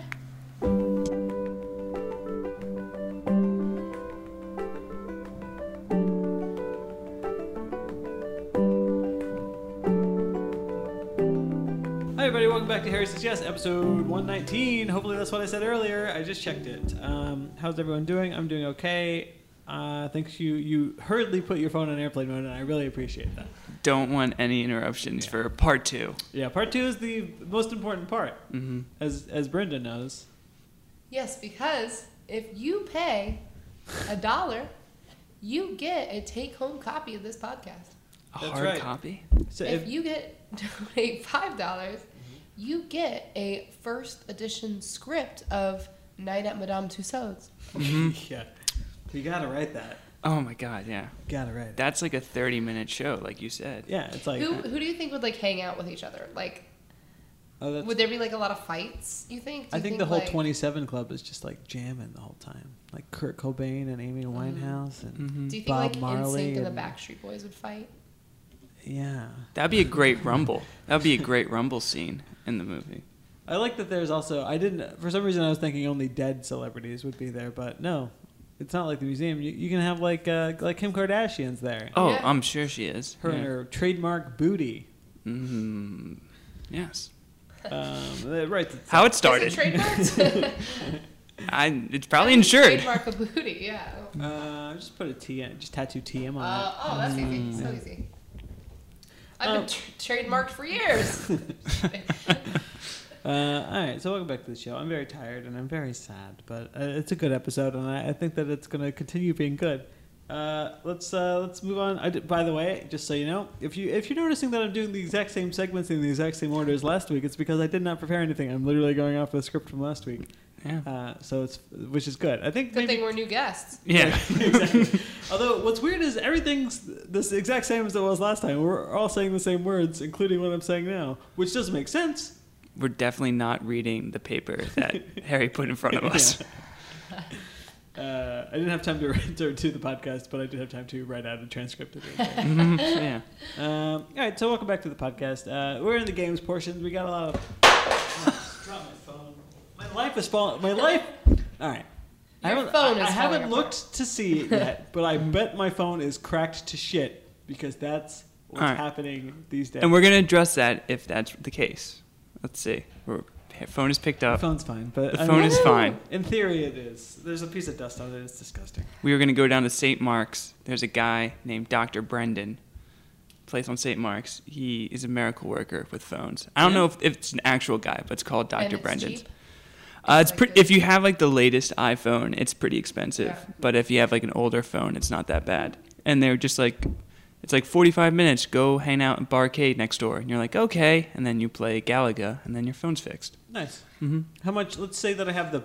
Hi everybody, welcome back to Harry Says Yes, episode one nineteen. Hopefully that's what I said earlier. I just checked it. Um, how's everyone doing? I'm doing okay. Uh, thanks you you hurriedly put your phone on airplane mode, and I really appreciate that. don't want any interruptions Yeah. for part two. Yeah, part two is the most important part, Mm-hmm. as as Brenda knows. Yes, because if you pay a dollar, you get a take-home copy of this podcast. A That's hard right. copy. So If if, you get donate five dollars, you get a first edition script of Night at Madame Tussauds. yeah, you gotta write that. Oh my God. Yeah. You gotta write it. That's like a thirty minute show, like you said. Yeah, it's like Who who do you think would like hang out with each other? Like, oh, that's, would there be like a lot of fights? You think? Do I you think, the whole like, twenty-seven Club is just like jamming the whole time, like Kurt Cobain and Amy Winehouse and Mm-hmm. Do you think Bob like Marley NSYNC and the and- Backstreet Boys would fight? yeah. That'd be a great rumble. That'd be a great rumble scene in the movie. I like that there's also, I didn't, for some reason I was thinking only dead celebrities would be there, but no. It's not like the museum. You, you can have like uh, like Kim Kardashian's there. Oh, Yeah. I'm sure she is. Her and her trademark booty. Mm-hmm. Yes. Um, uh, right. How it Is started. it trademarked? I. It's probably insured. Trademark a booty, yeah. Uh, just put a T in, just tattoo T M on Uh, it. oh, that's easy. Mm. So easy. I've Um, been tra- trademarked for years. Uh, all right, so welcome back to the show. I'm very tired and I'm very sad, but uh, it's a good episode, and I, I think that it's going to continue being good. Uh, let's uh, let's move on. I did, by the way, just so you know, if you if you're noticing that I'm doing the exact same segments in the exact same order as last week, it's because I did not prepare anything. I'm literally going off the script from last week. Yeah. Uh, so it's which is good. I think Good maybe thing we're new guests. Yeah. exactly. Although what's weird is everything's this exact same as it was last time. We're all saying the same words, including what I'm saying now, which doesn't make sense. We're definitely not reading the paper that Harry put in front of us. Yeah. Uh, I didn't have time to, to do the podcast, but I did have time to write out a transcript of it. Mhm, yeah. Um, all right, so welcome back to the podcast. Uh, we're in the games portion. We got a lot of. Oh, drop my phone. My life is falling. My life. All right. I Your haven't, phone I, is I haven't falling looked apart. to see it yet, but I bet my phone is cracked to shit because that's what's All right. happening these days. And we're gonna address that if that's the case. Let's see. We're, phone is picked the up. phone's fine, but The I phone mean, is fine. In theory, it is. There's a piece of dust on it. It's disgusting. We were gonna go down to Saint Mark's. There's a guy named Doctor Brendan. Place on Saint Mark's. He is a miracle worker with phones. I don't Yeah. know if, if it's an actual guy, but it's called And Doctor it's Brendan's. cheap? Uh, it's Like pretty. the- If you have like the latest iPhone, it's pretty expensive. Yeah. But if you have like an older phone, it's not that bad. And they're just like, it's like forty-five minutes. Go hang out in Barcade next door, and you're like, okay. And then you play Galaga, and then your phone's fixed. Nice. Mm-hmm. How much? Let's say that I have the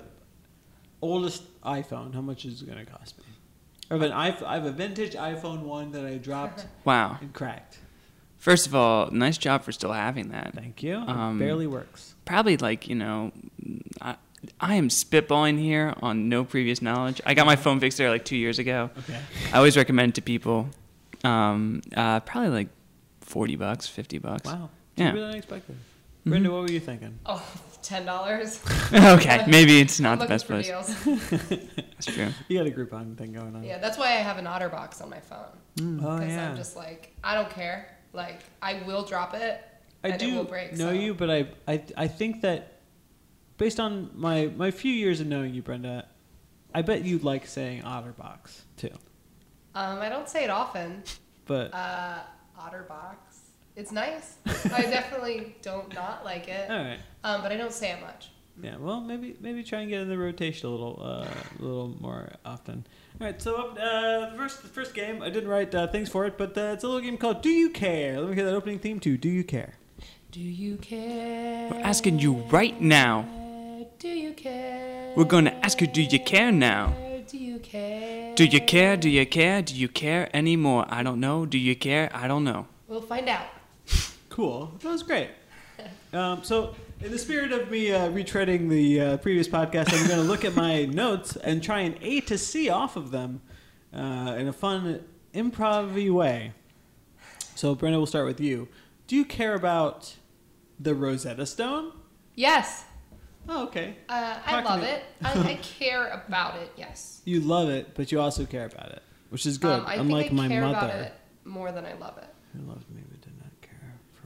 oldest iPhone. How much is it going to cost me? I have an iPhone, I have a vintage iPhone one that I dropped Wow. and cracked. First of all, nice job for still having that. Thank you. Um, it barely works. Probably like you know, I, I am spitballing here on no previous knowledge. I got my phone fixed there like two years ago. Okay. I always recommend it to people. Um, uh, probably like forty bucks, fifty bucks. Wow. Yeah. Really unexpected. Mhm. Brenda, what were you thinking? Oh, ten dollars. Okay, maybe it's not the Looking best for place. deals. That's true. You got a Groupon thing going on. Yeah, that's why I have an OtterBox on my phone. Oh Because yeah. I'm just like, I don't care. Like, I will drop it. I and do it will break, know so. you, but I, I I think that based on my my few years of knowing you, Brenda, I bet you like saying OtterBox too. Um, I don't say it often. But Uh, OtterBox. It's nice. I definitely don't not like it. all right. Um, but I don't say it much. Yeah, well, maybe maybe try and get in the rotation a little, uh, a little more often. All right, so uh, the first the first game, I didn't write uh, things for it, but uh, it's a little game called Do You Care? Let me hear that opening theme too. Do you care? Do you care? We're asking you right now. Do you care? We're gonna ask you, do you care now? Do you care? Do you care? Do you care? Do you care anymore? I don't know. Do you care? I don't know. We'll find out. Cool. That was great. Um, so, in the spirit of me uh, retreading the uh, previous podcast, I'm going to look at my notes and try and A to C off of them uh, in a fun, improv-y way. So, Brenda, we'll start with you. Do you care about the Rosetta Stone? Yes. Oh, okay. Uh, I Talk to love me. it. I, I care about it. Yes. You love it, but you also care about it, which is good. Um, I Unlike think I my care mother, about it more than I love it. who loved me but did not care for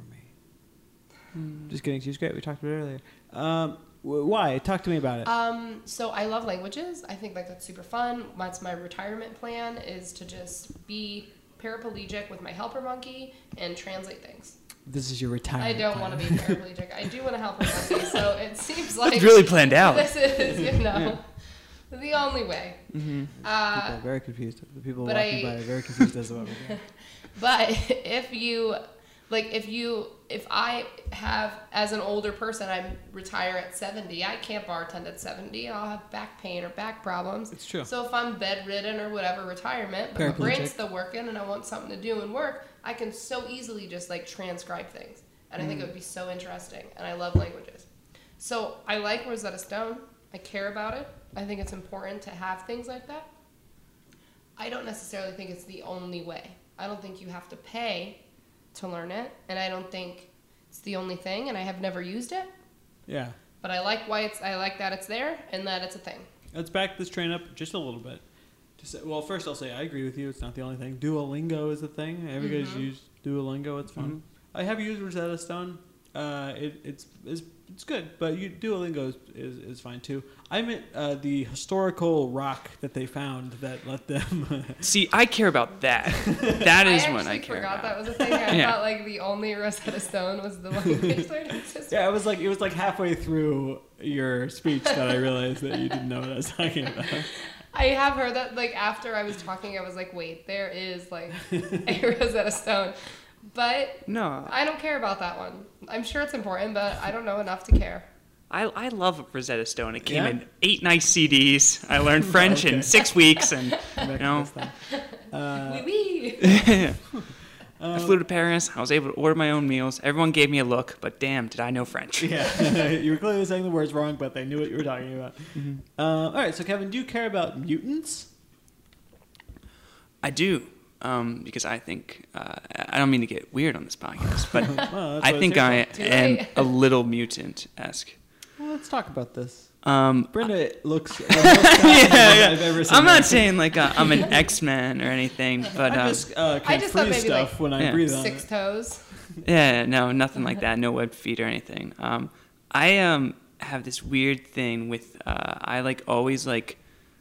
me. Just kidding. She was great. We talked about it earlier. Um, wh- why? Talk to me about it. Um, so I love languages. I think like that's super fun. That's my retirement plan is to just be paraplegic with my helper monkey and translate things. This is your I retirement. don't want to be paraplegic. I do want to help her monkey, so it seems like It's really planned out. this is, you know, the only way. Mm-hmm. Uh, People are very confused. The people but walking I- by are very confused as to what we're doing. But if you, like, if you, if I have, as an older person, I retire at seventy, I can't bartend at seventy. I'll have back pain or back problems. It's true. So if I'm bedridden or whatever, retirement, but my Paraplegic. brain's still working and I want something to do and work, I can so easily just, like, transcribe things. And I think it would be so interesting. And I love languages. So I like Rosetta Stone. I care about it. I think it's important to have things like that. I don't necessarily think it's the only way. I don't think you have to pay to learn it, and I don't think it's the only thing, and I have never used it, Yeah. but I like why it's I like that it's there and that it's a thing. Let's back this train up just a little bit. To say, well, first I'll say I agree with you. It's not the only thing. Duolingo is a thing. Everybody's Mhm. used Duolingo. It's fun. I have used Rosetta Stone. Uh, it, it's, it's it's good, but you, Duolingo is, is, is fine too. I meant uh, the historical rock that they found that let them. See, I care about that. That is I what I actually care forgot about. that was a thing. I Yeah. thought like the only Rosetta Stone was the language learning system. Yeah, it was like it was like halfway through your speech that I realized that you didn't know what I was talking about. I have heard that like after I was talking, I was like, wait, there is like a Rosetta Stone, but No. I don't care about that one. I'm sure it's important, but I don't know enough to care. I, I love Rosetta Stone. It came Yeah? in eight nice C Ds. I learned French Okay. in six weeks, and Back you to know, this thing. Uh, Wee wee. I flew to Paris. I was able to order my own meals. Everyone gave me a look, but damn, did I know French? yeah, you were clearly saying the words wrong, but they knew what you were talking about. Mm-hmm. Uh, all right, so Kevin, do you care about mutants? I do, um, because I think uh, I don't mean to get weird on this podcast, but Well, that's I what think it's I here Too am late. a little mutant-esque. Well, let's talk about this. Um, Brenda looks the most confident yeah, I've ever seen I'm her. not saying like uh, I'm an X-Man or anything, but I um, just uh, I can just thought freeze maybe, stuff like, when I Yeah. breathe on Six it. toes. yeah, no, nothing like that. No web feet or anything. Um, I um have this weird thing with uh, I like always like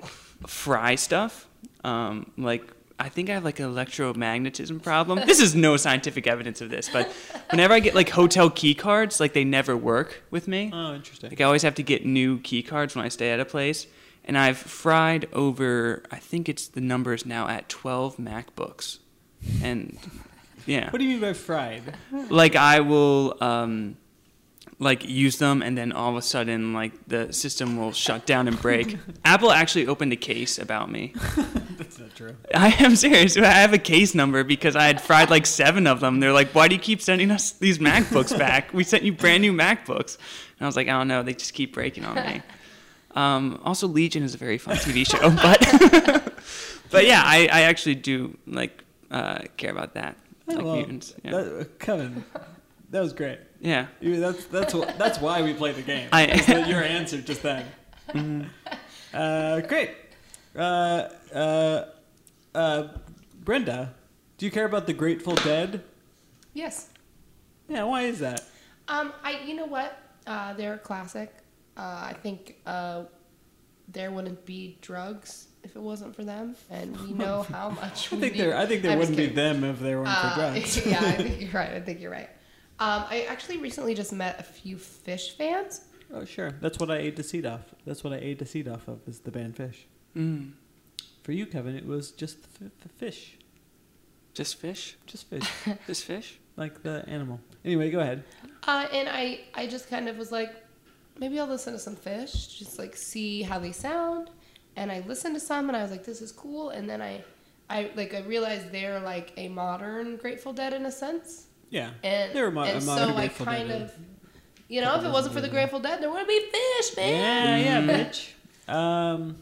fry stuff. Um, like I think I have like an electromagnetism problem. This is no scientific evidence of this, but whenever I get like hotel key cards, like they never work with me. Oh, interesting. Like I always have to get new key cards when I stay at a place. And I've fried over, I think it's the numbers now at twelve MacBooks. And yeah. What do you mean by fried? Like I will um like use them and then all of a sudden like the system will shut down and break. Apple actually opened a case about me. That's not true. I am serious. I have a case number because I had fried like seven of them. They're like, why do you keep sending us these MacBooks back? We sent you brand new MacBooks. And I was like, I don't know. They just keep breaking on me. Um, also, Legion is a very fun T V show, but but yeah, I, I actually do like uh, care about that, Oh, like well, mutants. Yeah. that, uh, Kevin, that was great. yeah. You, that's that's wh- that's why we play the game. I- is that your answer just then. Mhm. Uh, great. Uh, uh, uh, Brenda, do you care about the Grateful Dead? Yes. Yeah, why is that? Um, I. You know what? Uh, they're a classic. Uh, I think uh, there wouldn't be drugs if it wasn't for them, and we know how much. I we think need- there. I think there I'm just wouldn't be kidding. them if they weren't for Uh, drugs. yeah, I think you're right. I think you're right. Um, I actually recently just met a few Fish fans. Oh, sure. That's what I ate to seed off. That's what I ate to seed off of is the band Fish. Mm. For you, Kevin, it was just f- f- fish. Just fish? Just fish. Just fish? Like the animal. Anyway, go ahead. Uh, and I, I just kind of was like, maybe I'll listen to some Fish, just like see how they sound. And I listened to some, and I was like, this is cool. And then I, I like I realized they're like a modern Grateful Dead in a sense. Yeah. And, They were mo- a and modern so I Grateful kind Dead. of, you know, if it wasn't for the Grateful Dead, there wouldn't be Fish, Yeah, man. yeah, bitch. Um,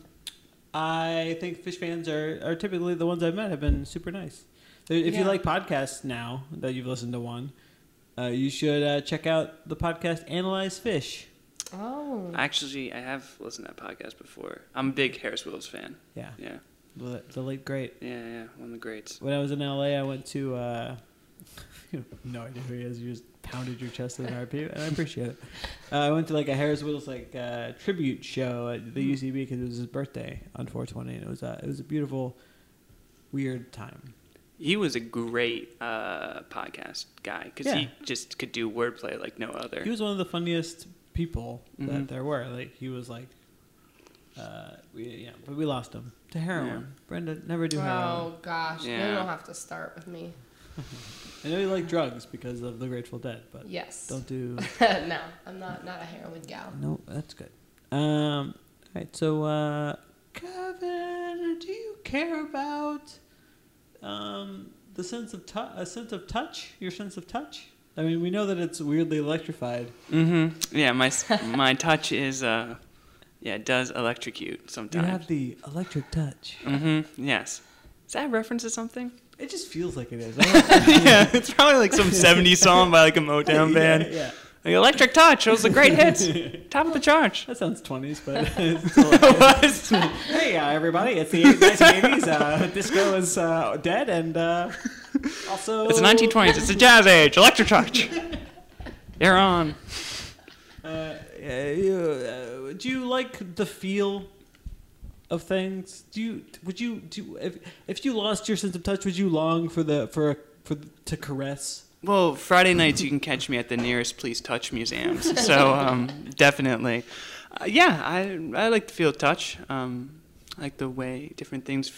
I think Fish fans are, are typically the ones I've met have been super nice. There- If you Yeah. like podcasts now that you've listened to one, uh, you should uh, check out the podcast Analyze Fish. Oh. Actually, I have listened to that podcast before. I'm a big Harris Willis fan. Yeah, Yeah. the, the late great. Yeah, yeah. One of the greats. When I was in L A, I went to. Uh, you have no idea who he is. You just pounded your chest with an R P, and I appreciate it. Uh, I went to like a Harris Willis like uh, tribute show at the U C B because it was his birthday on four twenty, and it was uh, it was a beautiful, weird time. He was a great uh, podcast guy because he Yeah. just could do wordplay like no other. He was one of the funniest people Mhm. that there were. Like he was like, uh, we, yeah, but we lost him to heroin. Yeah. Brenda, never do heroin. Oh gosh, Yeah. you don't have to start with me. I know you like drugs because of the Grateful Dead, but Yes. don't do. no, I'm not not a heroin gal. No, that's good. Um, all right, so uh, Kevin, do you care about um the sense of touch? A sense of touch? Your sense of touch? I mean, we know that it's weirdly electrified. Mm-hmm. Yeah, my s- my touch is uh, yeah, it does electrocute You sometimes. have the electric touch. Mm-hmm. Yes. Is that a reference to something? It just feels like it is. I don't- yeah, it's probably like some seventies song by like a Motown band. Yeah, yeah. Like Electric Touch, those are great hits. Top of the charts. That sounds twenties, but it's still What? hey, uh, everybody! It's the nineteen eighties. Uh, disco is uh, dead, and uh, also It's the nineteen twenties. It's the jazz age. Electric Touch. You're on. Uh, yeah, you, uh, do you like the feel of things? Do you would you do if if you lost your sense of touch? Would you long for the for for to caress? Well, Friday nights you can catch me at the nearest Please Touch museums. So um, definitely, uh, yeah, I I like to feel touch. Um, I like the way different things f-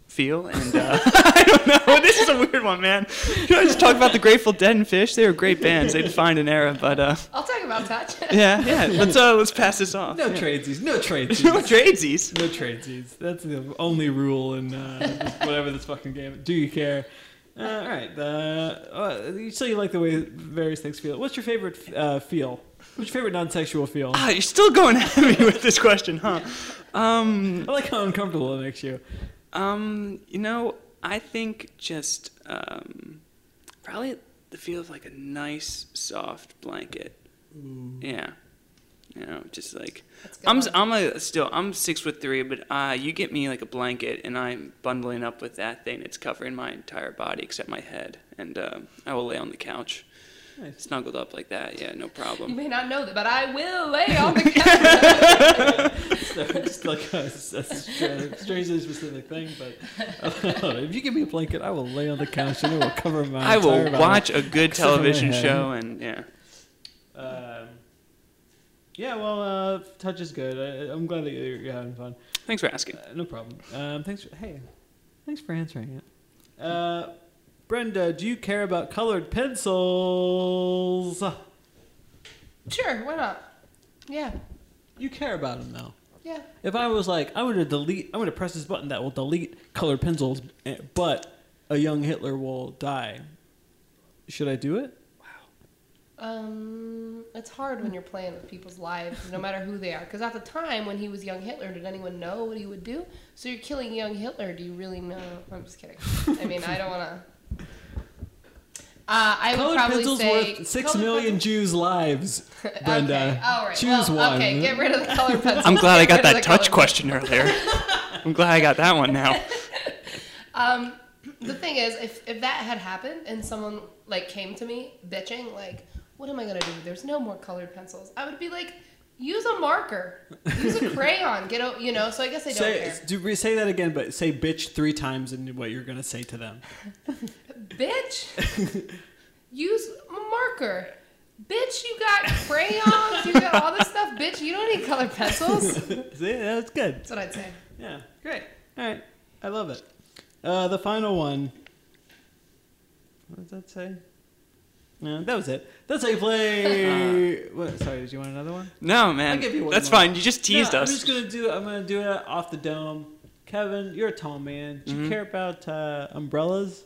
feel, and uh, I don't know. This is a weird one, man. You know, just talk about the Grateful Dead and Fish. They were great bands. They defined an era, but uh, I'll talk about touch. yeah, yeah. Let's uh, let's pass this off. No yeah. tradesies. No tradesies. No tradesies. No tradesies. That's the only rule in uh, whatever this fucking game. Do you care? Uh, all right. Uh, uh, you say you like the way various things feel. What's your favorite uh, feel? What's your favorite non-sexual feel? Ah, you're still going at me with this question, huh? Um, I like how uncomfortable it makes you. um, you know, I think just um, probably the feel of like a nice, soft blanket. Ooh. Yeah. You know, just like That's a good I'm. one. I'm a still. I'm six foot three, but uh, you get me like a blanket, and I'm bundling up with that thing. It's covering my entire body except my head, and uh, I will lay on the couch, Nice. snuggled up like that. Yeah, no You problem. may not know that, but I will lay on the couch. So just like a, a stra- strangely specific thing, but uh, if you give me a blanket, I will lay on the couch and it will cover my. I will entire body. watch a good except for my television head. show, and yeah. Um, yeah, well, uh, touch is good. I, I'm glad that you're, you're having fun. Thanks for asking. Uh, no problem. Um, thanks. For, hey, thanks for answering it. Uh, Brenda, do you care about colored pencils? Sure, why not? Yeah, You care about them though. yeah. If I was like, I'm gonna delete, I'm gonna press this button that will delete colored pencils, eh, but a young Hitler will die. Should I do it? Um, it's hard when you're playing with people's lives, no matter who they are. Because at the time when he was young Hitler, did anyone know what he would do? So you're killing young Hitler. Do you really know? I'm just kidding. I mean, I don't want to. Uh, I would Colored probably pencils say worth six colored million pencils- Jews' lives. Brenda, Okay, all right. choose well, one. Okay, get rid of the colored pencils. I'm glad I Get got rid of that the touch colored question earlier. I'm glad I got that one now. Um, the thing is, if if that had happened and someone like came to me bitching, like, what am I gonna do? There's no more colored pencils. I would be like, use a marker, use a crayon, get o- you know. So I guess I don't Say, care. do, re- say that again, but say bitch three times in what you're gonna say to them. Bitch, use a marker. Bitch, you got crayons, you got all this stuff. Bitch, you don't need colored pencils. That's See, that's good. what I'd say. Yeah, great. All right, I love it. Uh, the final one. What does that say? No, that was it. That's how you play. What? Sorry, did you want another one? No, man. I'll give you one That's more. fine. You just teased No, us. I'm just gonna do. I'm gonna do it off the dome. Kevin, you're a tall man. Do you Mhm. care about uh, umbrellas?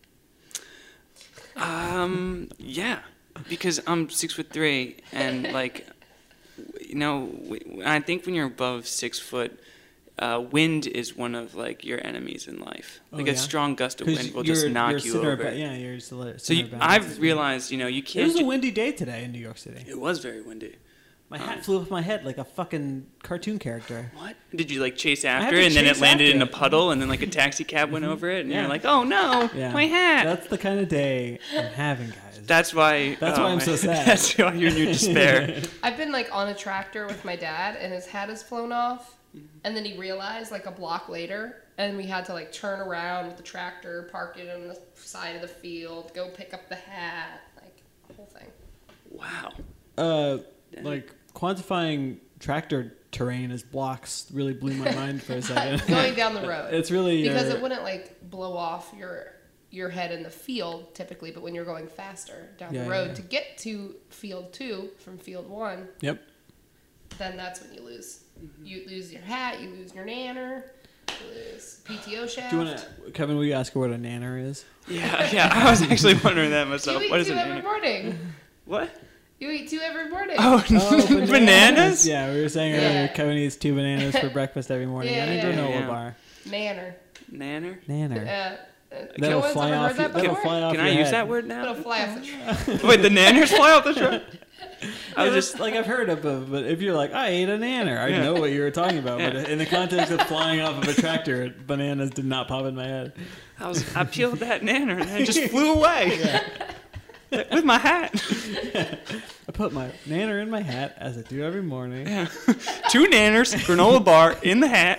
Um, yeah, because I'm six foot three, and like, you know, w- I think when you're above six foot, uh, wind is one of like your enemies in life. Oh, Like yeah? a strong gust of wind will just you're- knock you're you center over. ba- yeah, you're center So you, balance. I've realized, you know, you It can't. was a ju- windy day today in New York City. it was very windy. My Um, hat flew off my head like a fucking cartoon character. What? Did you like chase had after to it, and then chase it landed after in a it. puddle, and then like a taxi cab went over it, and Yeah. you're like, oh no, Yeah, my hat. That's the kind of day I'm having, guys. That's why. That's oh, why I'm man. so sad. That's why you're in your despair. I've been like on a tractor with my dad, and his hat has flown off. And then he realized like a block later, and we had to like turn around with the tractor, park it on the side of the field, go pick up the hat, like the whole thing. Wow. Uh, like quantifying tractor terrain as blocks really blew my mind for a second. Going down the road. It's really because uh, it wouldn't like blow off your your head in the field typically, but when you're going faster down Yeah, the yeah, road yeah. to get to field two from field one, Yep. then that's when you lose. You lose your hat, you lose your nanner, you lose P T O shaft. Do you want to, Kevin? Will you ask her what a nanner is? Yeah, yeah. I was actually wondering that You myself. eat What is two it? every morning. What? You eat two every morning. Oh, Oh, bananas? Yeah, we were saying Yeah. earlier. Kevin eats two bananas for breakfast every morning Yeah, and a yeah, granola yeah. bar. Nanner. Nanner? Nanner. Uh, uh, That'll no one's fly ever off. heard that That'll before? fly off. Can your I use head. that word It'll now? fly off the truck. Wait, the nanners fly off the truck? I Yeah, was just just like I've heard of it, but if you're like, I ate a nanner, I Yeah. know what you were talking about. Yeah. But in the context of flying off of a tractor, bananas did not pop in my head. I was I peeled that nanner and it just flew away with my hat. I put my nanner in my hat as I do every morning. Yeah. Two nanners, granola bar in the hat.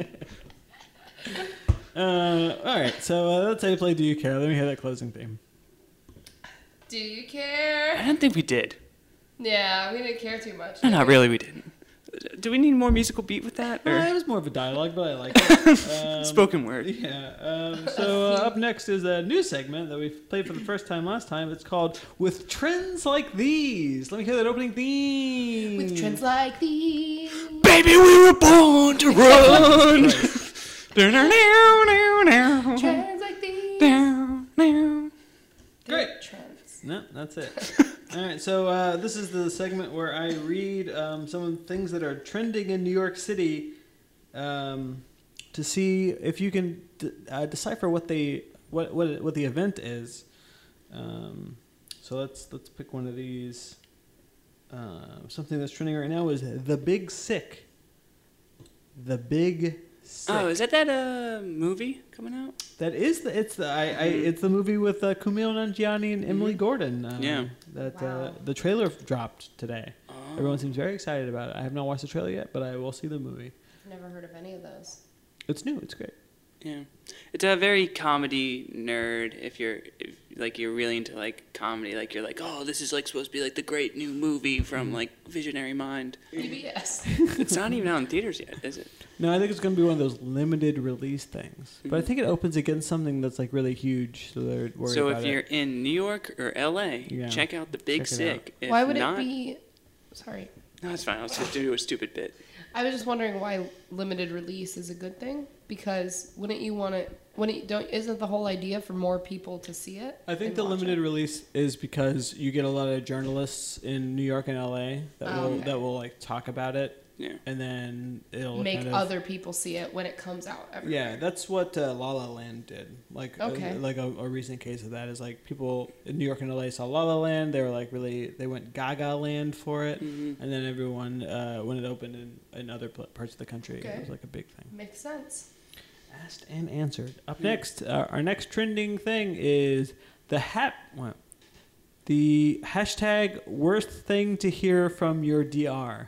Uh, all right, so uh, let's say play Do You Care? Let me hear that closing theme. Do you I care? don't think we did. Yeah, we didn't care too much. No, not really. We didn't. Do we need more musical beat with that? Uh, Or it was more of a dialogue, but I like it. Um, spoken word? Yeah. Um, so uh, up next is a new segment that we played for the first time last time. It's called "With Trends Like These." Let me hear that opening theme. With trends like these. Baby, we were born to run. Trends like these. Great. Trends. No, that's it. All right, so uh, this is the segment where I read um, some of the things that are trending in New York City um, to see if you can d- uh, decipher what they what what what the event is. Um, so let's let's pick one of these. Uh, something that's trending right now is the Big Sick. The Big Sick. Oh, is that that uh, movie coming out? That is the it's the I, I it's the movie with uh, Kumail Nanjiani and Emily Mhm. Gordon. Uh, Yeah. That uh, Wow. the trailer dropped today. Oh. Everyone seems very excited about it. I have not watched the trailer yet, but I will see the movie. Never heard of any of those. It's new. It's great. Yeah, it's a very comedy nerd. If you're if, like you're really into like comedy, like you're like, oh, this is like supposed to be like the great new movie from like Visionary Mind. P B S. It's not even out in theaters yet, is it? No, I think it's going to be one of those limited release things. But I Mhm. think it opens against something that's like really huge, so they're worried So about if you're it. in New York or L A, Yeah. check out the Big Check it Sick. If Why would not, it be? Sorry. No, it's fine. I was just do a stupid bit. I was just wondering why limited release is a good thing. Because wouldn't you want to? Wouldn't you, don't? Isn't the whole idea for more people to see it? I think and the watch limited it? release is because you get a lot of journalists in New York and L A that Oh, will okay. that will like talk about it, Yeah. and then it'll make kind of, other people see it when it comes out. Everywhere. Yeah, that's what uh, La La Land did. Like, uh, Okay. like a, a recent case of that is like people in New York and L A saw La La Land. They were like really, they went Gaga Land for it, Mhm. and then everyone uh, when it opened in, in other pl- parts of the country, Okay. it was like a big thing. Makes sense. Asked and answered. Up Hmm. next, uh, our next trending thing is the hat. What? The hashtag worst thing to hear from your D R.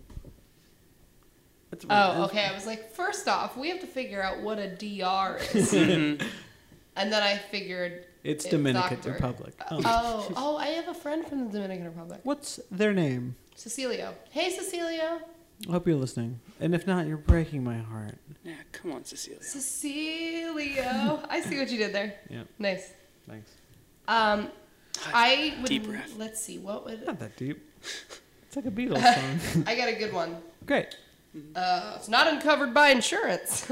That's what- Oh, that's- okay. I was like, first off, we have to figure out what a D R is, Mhm. and then I figured, It's It's Dominican doctor. Republic. Oh. oh, oh, I have a friend from the Dominican Republic, What's their name? Cecilio. Hey, Cecilio. I hope you're listening. And if not, you're breaking my heart. Yeah, come on, Cecilia. Cecilio. I see what you did there. Yeah, Nice. thanks. Um, I would. Deep breath. Let's see. What would? Not that deep. It's like a Beatles song. I got a good one. Great. Uh, it's not uncovered by insurance.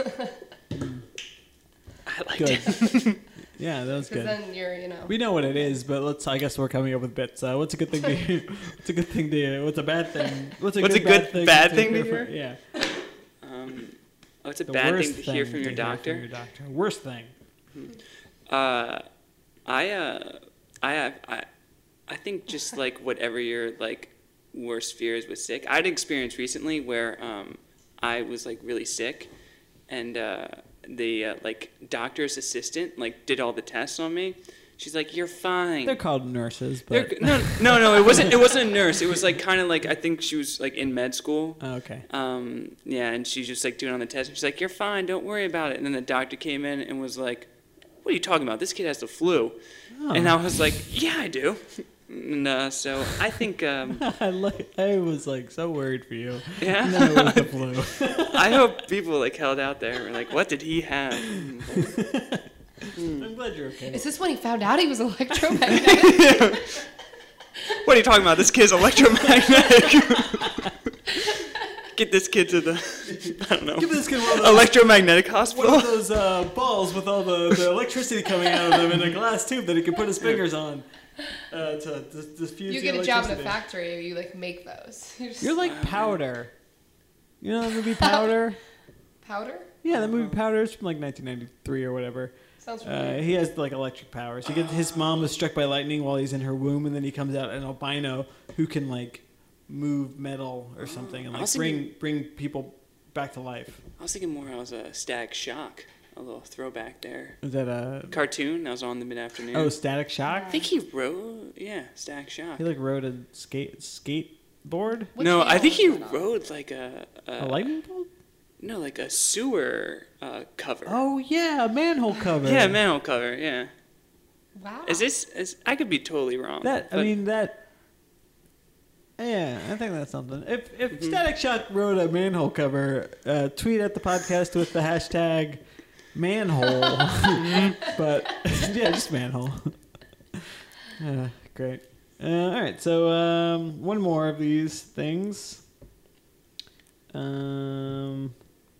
I liked Good. it. Yeah, that was Because good. then you're, you know. We know what it is, but let's. I guess we're coming up with bits. Uh, what's a good thing to hear? What's a good thing to hear? What's a bad thing? What's a What's good, a good bad thing, bad thing to from- hear? Yeah. Um, oh, it's a The bad worst thing to hear from your to doctor. your doctor. Worst thing. Uh, I uh, I I I think just like whatever your like worst fears with sick. I had an experience recently where um, I was like really sick, and uh, the uh, like doctor's assistant like did all the tests on me. She's like, "You're fine." They're called nurses, They're but g- no, no, no. It wasn't. It wasn't a nurse. It was like kind of like I think she was like in med school. oh, okay. Um, yeah, and she's just like doing on the test. And she's like, "You're fine. Don't worry about it." And then the doctor came in and was like, "What are you talking about? This kid has the flu." Oh. And I was like, "Yeah, I do." And uh, so I think um, I like. I was like so worried for you. Yeah. And then it was the flu. I hope people like held out there and were like, "What did he have?" I'm glad you're okay. Is this when he found out he was electromagnetic? What are you talking about? This kid's electromagnetic. Get this kid to the I don't know Give this kid one of those, electromagnetic one hospital. of those uh, balls with all the, the electricity coming out of them in a glass tube that he can put his fingers on uh, to dis- diffuse You the get a job in a electricity. factory and you like make those. You're, just, You're like Powder. You know that movie Powder? powder? Yeah, that movie Powder is from like nineteen ninety-three or whatever. Sounds Uh, familiar. he has like electric powers. He gets, his mom was struck by lightning while he's in her womb, and then he comes out an albino who can like move metal or something and I like was bring thinking- bring people back to life. I was thinking more. I was a Static Shock, a little throwback there. Is that a Cartoon. That was on the mid afternoon. oh Static Shock? I think he rode. Yeah, Static Shock. He like rode a skate skateboard, What no, I channel think he is that on? rode like a, a, a lightning bolt. no, like a sewer uh, cover. Oh yeah, a manhole cover. yeah, manhole cover. Yeah. Wow. Is this? Is I could be totally wrong. That I but mean that Yeah, I think that's something. If if Static Shock wrote a manhole cover, uh, tweet at the podcast with the hashtag manhole. But yeah, just manhole. Yeah, great. Uh, all right, so um, one more of these things. Um.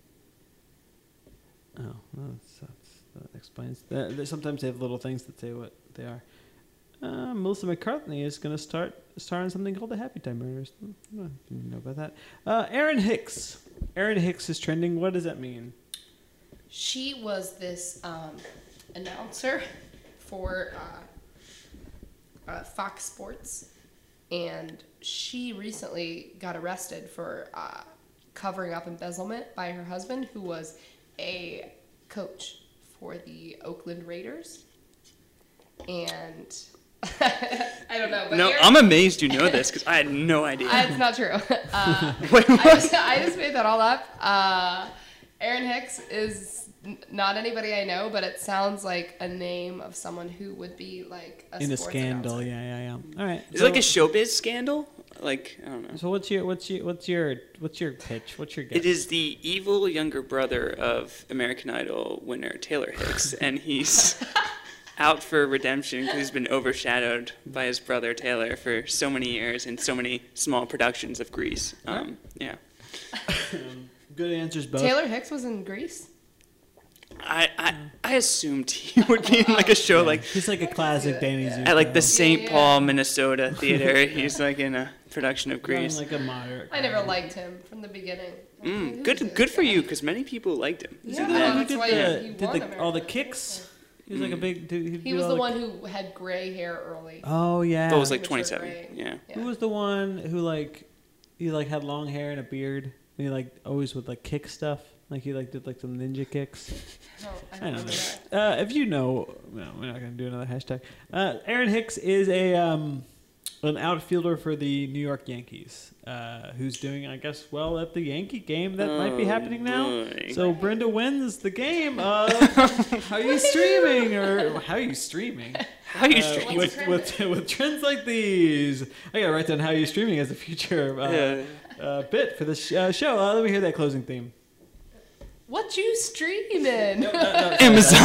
Oh, well, that's, that's, that explains. That, sometimes they have little things that say what they are. Uh, Melissa McCartney is going to start star in something called the Happy Time Murders. I didn't know about that. Uh, Aaron Hicks. Aaron Hicks is trending. What does that mean? She was this um, announcer for uh, uh, Fox Sports, and she recently got arrested for uh, covering up embezzlement by her husband, who was a coach for the Oakland Raiders. And I don't know. But No, Aaron, I'm amazed you know this because I had no idea. That's not true. Uh, Wait, I, what? just, I just made that all up. Uh, Aaron Hicks is n- not anybody I know, but it sounds like a name of someone who would be like a In a sports scandal, announcer. yeah, yeah, yeah. All right. Is it like a showbiz scandal? Like, I don't know. So what's your what's your what's your what's your pitch? What's your guess? It is the evil younger brother of American Idol winner Taylor Hicks, and he's out for redemption because he's been overshadowed by his brother Taylor for so many years in so many small productions of Grease. Um, yeah. Good answers both. Taylor Hicks was in Grease? I, I I assumed he would be in like a show like He's like a classic Danny Zuko. at like the Saint Yeah. Paul, Minnesota theater. He's like in a production of Running Grease. like a moderate. I never liked him from the beginning. Mm, Who's good this good for guy? you because many people liked him. Is Yeah, he the one who that's did why the, he did won the all the American kicks? He was like a big dude. he'd He do was all the one who had gray hair early. Oh yeah. That was like Mature twenty-seven. gray. Yeah. Who was the one who like he like had long hair and a beard and he like always would like kick stuff? Like he like did like some ninja kicks. No, I I don't don't know that. know. Uh, if you know, no, we're not gonna do another hashtag. Uh, Aaron Hicks is a um, an outfielder for the New York Yankees, uh, who's doing, I guess, well at the Yankee game that might be Oh, happening now. boy. So Brenda wins the game. Uh, how are you streaming, or how are you streaming? How you Uh, stream? What's with, with with trends like these, I gotta write down how you streaming as a future uh, Yeah. uh, bit for this uh, show. Uh, let me hear that closing theme. What you streaming? Amazon,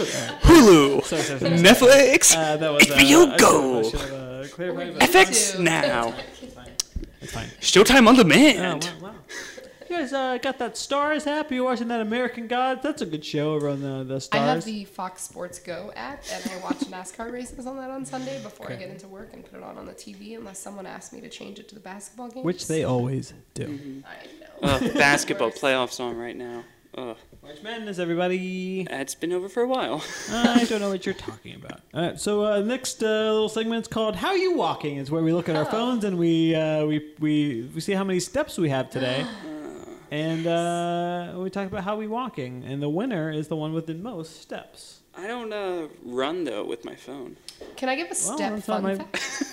Hulu, Sorry, sorry, sorry. Netflix, Uh, that was uh, H B O I Go. should have, uh, clarified that. F X Two. Now, It's fine. Showtime on Oh, demand. wow, wow. You guys uh, got that Stars app? You watching that American Gods? That's a good show over on the, the I Stars. have the Fox Sports Go app, and I watch NASCAR races on that on Sunday before I Okay. get into work and put it on on the T V, unless someone asks me to change it to the basketball games. Which they always do. I know. Uh, basketball Worst. playoffs on right now. Ugh. March Madness, everybody. It's been over for a while. I don't know what you're talking about. All right, so uh, next uh, little segment's called "How You Walking." Is where we look at our Oh. phones and we uh, we we we see how many steps we have today, and uh, we talk about how we walking. And the winner is the one with the most steps. I don't uh, run though with my phone. Can I give a Well, step that's not fun my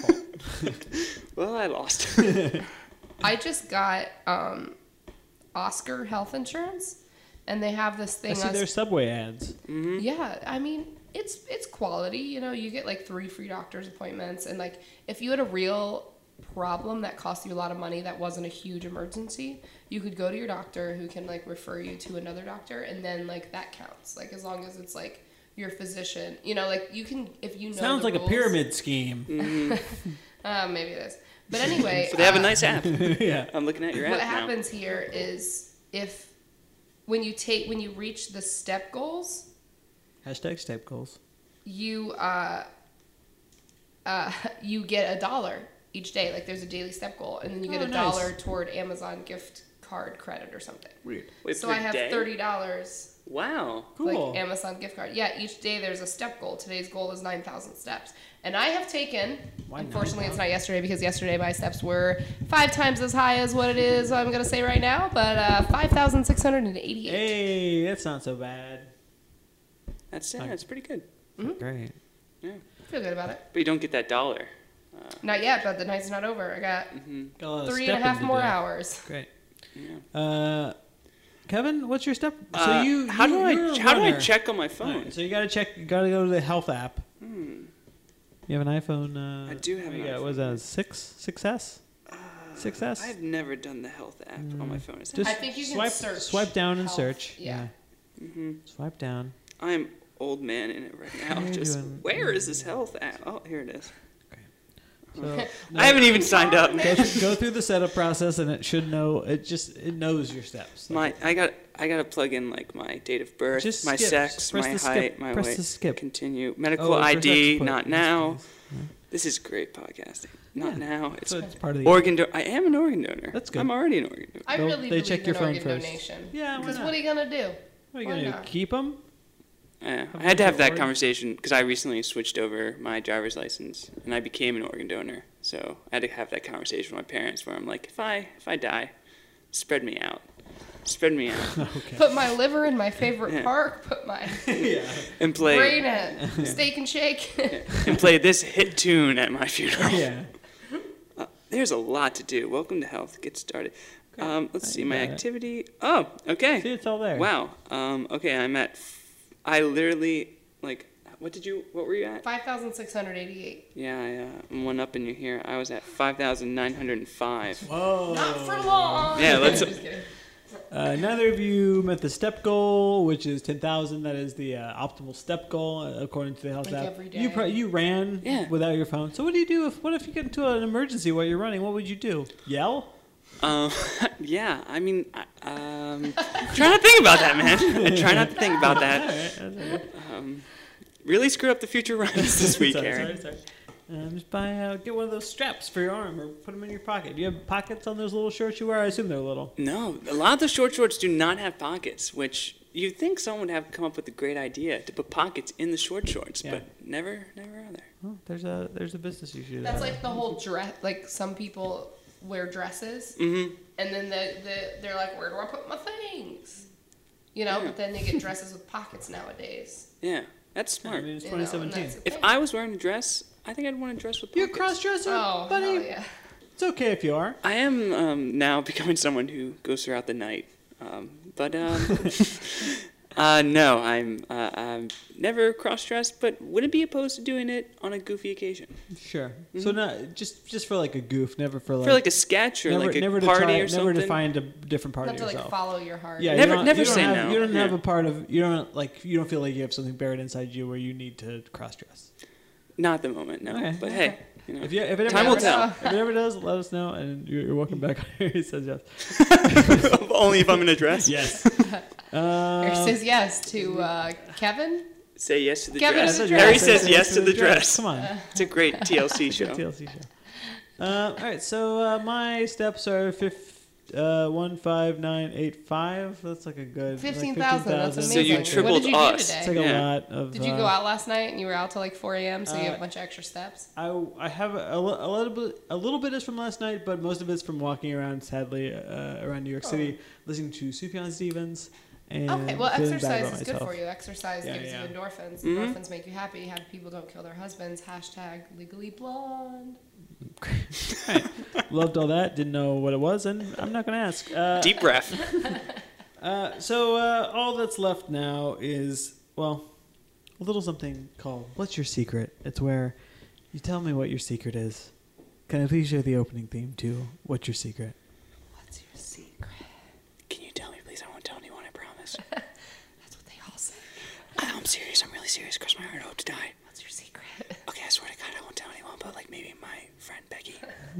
fact? Well, I lost. I just got um, Oscar health insurance, and they have this I thing. see on their Subway ads. Hmm? Yeah, I mean, it's it's quality. You know, you get like three free doctor's appointments, and like if you had a real problem that cost you a lot of money that wasn't a huge emergency, you could go to your doctor who can like refer you to another doctor, and then like that counts. Like as long as it's like your physician, you know, like you can if you know. Sounds the like a rules- pyramid scheme. Uh, maybe it is, but anyway. So they have a uh, nice app. yeah. I'm looking at your app what now. happens here is if when you take when you reach the step goals, Hashtag step goals. you uh, uh, you get a dollar each day. Like there's a daily step goal, and then you get Oh, a nice. dollar toward Amazon gift card credit or something. Weird. Wait, so per I have day? thirty dollars. Wow. Cool. Like Amazon gift card. Yeah, each day there's a step goal. Today's goal is nine thousand steps. And I have taken, Why unfortunately nine it's not yesterday because yesterday my steps were five times as high as what it is I'm going to say right now, but uh, five thousand six hundred eighty-eight. Hey, that's not so bad. That's yeah, that's pretty good. Great. Yeah. I feel good about it. But you don't get that dollar. Uh, Not yet, but the night's not over. I got Got a lot of three and a stepping half to more do. hours. Great. yeah. Uh, Kevin, what's your step? So Uh, you, how you, do you're I a how do I runner. check on my All phone? right, so you gotta check. You gotta go to the health app. Hmm. You have an iPhone. Uh, I do have what an you got? What is iPhone. that? Six, six S. Uh, six S. I've never done the health app on my phone. Is that- Just I think you can swipe, search swipe down and health. search. Yeah. hmm Swipe down. I'm old man in it right now. How you Just doing? where is this health app? Oh, here it is. So I haven't even signed up. go, th- go through the setup process, and it should know. It just it knows your steps. My I got I got to plug in like my date of birth, Just my skip. sex, Just press my the skip. height, my Press weight. the skip. Continue. Medical Oh, I press D. X, put- Not now. Yeah. This is great podcasting. Not Yeah. now. It's So it's part of the. organ. Do- I am an organ donor. That's good. I'm already an organ donor. I They'll- really they believe check in your phone organ first. donation. Yeah, why Because not? what are you gonna do? What are you why gonna do? not? Keep them? Yeah, Have I had to you have that organ- conversation because I recently switched over my driver's license and I became an organ donor. So I had to have that conversation with my parents where I'm like, if I if I die, spread me out, spread me out, Okay. Put my liver in my favorite Yeah. part. Put my yeah. and play brain in steak and shake. and play this hit tune at my funeral. Yeah. Uh, there's a lot to do. Welcome to health. Get started. Um, let's I see my got it. activity. Oh, okay. See, it's all there. Wow. Um, okay, I'm at. F- I literally like. What did you? What were you at? Five thousand six hundred eighty-eight. Yeah, I, uh, I'm one up in you here. I was at five thousand nine hundred five. Whoa. Not for long. Yeah, let's- Just kidding. Uh, neither of you met the step goal, which is ten thousand. That is the uh, optimal step goal uh, according to the health Like app. every You day. pro- you ran Yeah. without your phone. So what do you do if what if you get into an emergency while you're running? What would you do? Yell? Um, yeah, I mean, I, um, try not to think about that, man. I try not to think about that. All right, that's okay. Um, really screw up the future runs this week, sorry, Aaron. sorry, sorry. Um, just buy uh, get one of those straps for your arm or put them in your pocket. Do you have pockets on those little shirts you wear? I assume they're little. No, a lot of the short shorts do not have pockets, which you'd think someone would have come up with a great idea to put pockets in the short shorts, Yeah. but never, never are there. Oh, there's a there's a business you should. That's uh, like the whole dress. Like some people wear dresses, Mm-hmm. and then the, the they're like, "Where do I put my things?" You know. Yeah. But then they get dresses with pockets nowadays. Yeah, that's I smart. mean, it's you know, and twenty seventeen. that's the If thing. I was wearing a dress, I think I'd want a dress with You're a pockets. cross dresser, Oh, buddy. hell yeah. It's okay if you are. I am um, now becoming someone who goes throughout the night, um, but um, uh, no, I'm uh, I'm never cross-dressed, but wouldn't be opposed to doing it on a goofy occasion Sure. So not just just for like a goof, never for like for like a sketch or never, like a never party to try, or never something. to find a different part Not of to like yourself. follow your heart. Yeah, Never- you don't, never you don't say have, no. You don't Yeah. have a part of you don't like you don't feel like you have something buried inside you where you need to cross dress. Not at the moment, no. Okay, But okay. hey, you know, If you if it ever time will does, tell. if it ever does, let us know, and you're, you're welcome back. He says yes. Only if I'm in a dress. Yes. Or Uh, says yes to uh, Kevin. Say yes to the Kevin dress. to the Harry dress. says yes to the dress. Come on. It's a great T L C show. T L C show. Uh, all right, so uh, my steps are fif- uh, one five nine eight five. That's like a good Fifteen like thousand. That's fifteen thousand. So you amazing. tripled what did you us. do It's today? like a Yeah. lot of. Did you uh, go out last night and you were out till like four a.m. So you have Uh, a bunch of extra steps? I, I have a, a, li- a little bit a little bit is from last night, but most of it's from walking around. Sadly, uh, around New York City, listening to Sufjan Stevens. And Okay, well, feeling bad exercise about is good myself. for you. Exercise Yeah, gives yeah. you endorphins. Mhm. Endorphins make you happy. Happy people don't kill their husbands. Hashtag legally blonde. Loved all that. Didn't know what it was, and I'm not gonna ask. Uh, Deep breath. uh, so uh, all that's left now is well, a little something called "What's Your Secret?" It's where you tell me what your secret is. Can I please share the opening theme to "What's Your Secret?" What's your secret? Can you tell me, please? I won't tell anyone, I promise. That's what they all say. I'm serious. I'm really serious. Cross my heart. I hope to die. What's your secret? Okay, I swear to God, I won't tell anyone, but like maybe my friend Becky.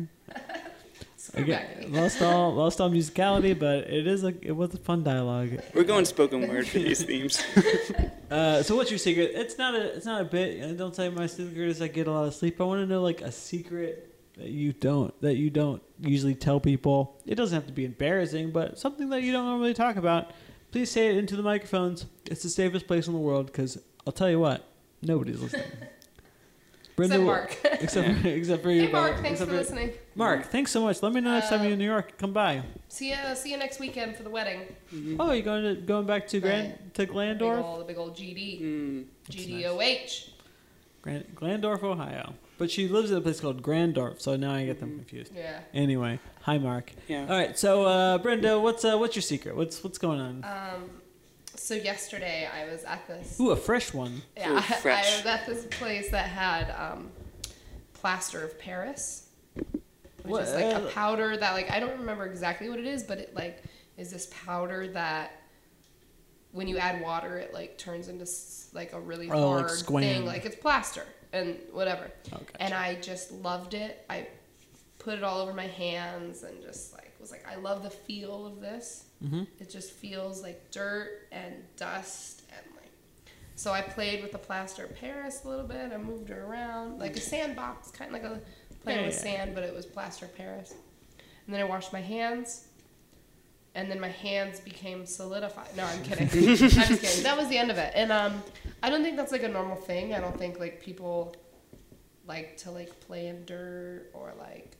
Screw Again, Becky. lost all lost all musicality, but it is a it was a fun dialogue. We're going spoken word for these themes. Uh, so what's your secret? It's not a it's not a bit. And don't say my secret is I get a lot of sleep. I want to know like a secret that you don't that you don't usually tell people. It doesn't have to be embarrassing, but something that you don't normally talk about. Please say it into the microphones. It's the safest place in the world because I'll tell you what, nobody's listening. Except will- Mark. Except for, except for you. Hey, Mark. Bob. Thanks for Except listening. Mark, thanks so much. Let me know next time Uh, you're in New York. Come by. See ya. See you next weekend for the wedding. Oh, you going to going back to Grand to The big Glandorf? old, the big old G D. Mm. G D O H. Grand, Glandorf, Ohio. But she lives at a place called Grandorf, so now I get them confused. Yeah. Anyway, hi Mark. Yeah. All right, so uh, Brenda, what's uh, what's your secret? What's what's going on? Um. So yesterday I was at this. Ooh, a fresh one. Yeah, Ooh, I, I fresh. was at this place that had um, plaster of Paris, which What, is like a uh, powder that like I don't remember exactly what it is, but it like is this powder that when you add water, it like turns into s- like a really Oh, like hard squam. thing, like it's plaster and whatever. Oh, gotcha. And I just loved it. I put it all over my hands and just like was like, I love the feel of this. Mm-hmm. It just feels like dirt and dust and like. So I played with the plaster of Paris a little bit. I moved her around like a sandbox, kind of like a playing Yeah, with yeah. sand, but it was plaster of Paris. And then I washed my hands, and then my hands became solidified. No, I'm kidding. I'm just kidding. That was the end of it. And um, I don't think that's like a normal thing. I don't think like people like to like play in dirt or like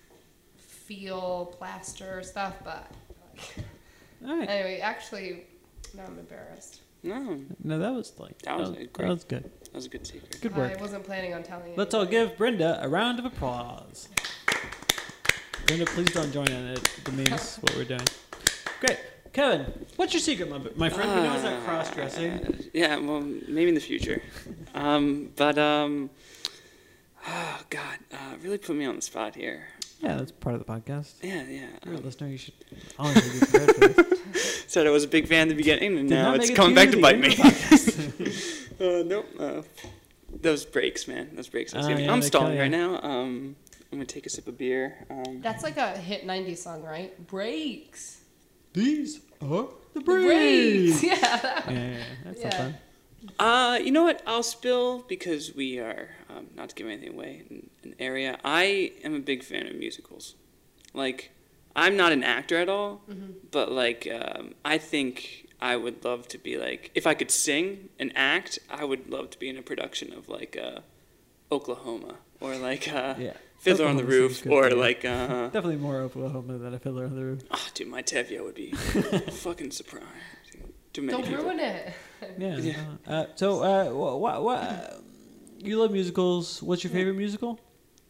feel plaster stuff, but like, All right. anyway, actually, now I'm embarrassed. No, No, that was like That was that, great. that was good. that was a good secret. Good work. I wasn't planning on telling you. Let's all give Brenda a round of applause. Brenda, please don't join in. It demeans what we're doing. Great. Kevin, what's your secret, my, my friend? We know it's not cross-dressing. Uh, yeah, well, maybe in the future. Um, but, um, oh, God, uh, really put me on the spot here. Yeah, that's part of the podcast. Yeah, yeah. You're a Um, listener. You should honestly be prepared for this. said I was a big fan in the beginning, and Did now not it's make it coming to back to the bite end me. of the podcast. uh, nope. Uh, those breaks, man. Those breaks. I was Oh, giving- yeah, I'm they stalling kill right ya. now. Um, I'm going to take a sip of beer. Um, That's like a hit nineties song, right? Breaks. These are the The breaks. breaks. Yeah. Yeah, yeah, yeah. That's not Yeah. fun. Uh, you know what? I'll spill because we are, um, not to give anything away in an area. I am a big fan of musicals. Like, I'm not an actor at all, Mm-hmm. but like, um, I think I would love to be like, if I could sing and act, I would love to be in a production of like, uh, Oklahoma or like, uh, Yeah. Fiddler on the Oklahoma Roof seems good or too. like, uh, Definitely more Oklahoma than a Fiddler on the Roof. oh, dude, my Tevye would be fucking surprised. Too many Don't people. ruin it. Yeah. Yeah. Uh, so, uh, what, what, uh, you love musicals. What's your favorite musical?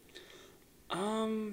Um,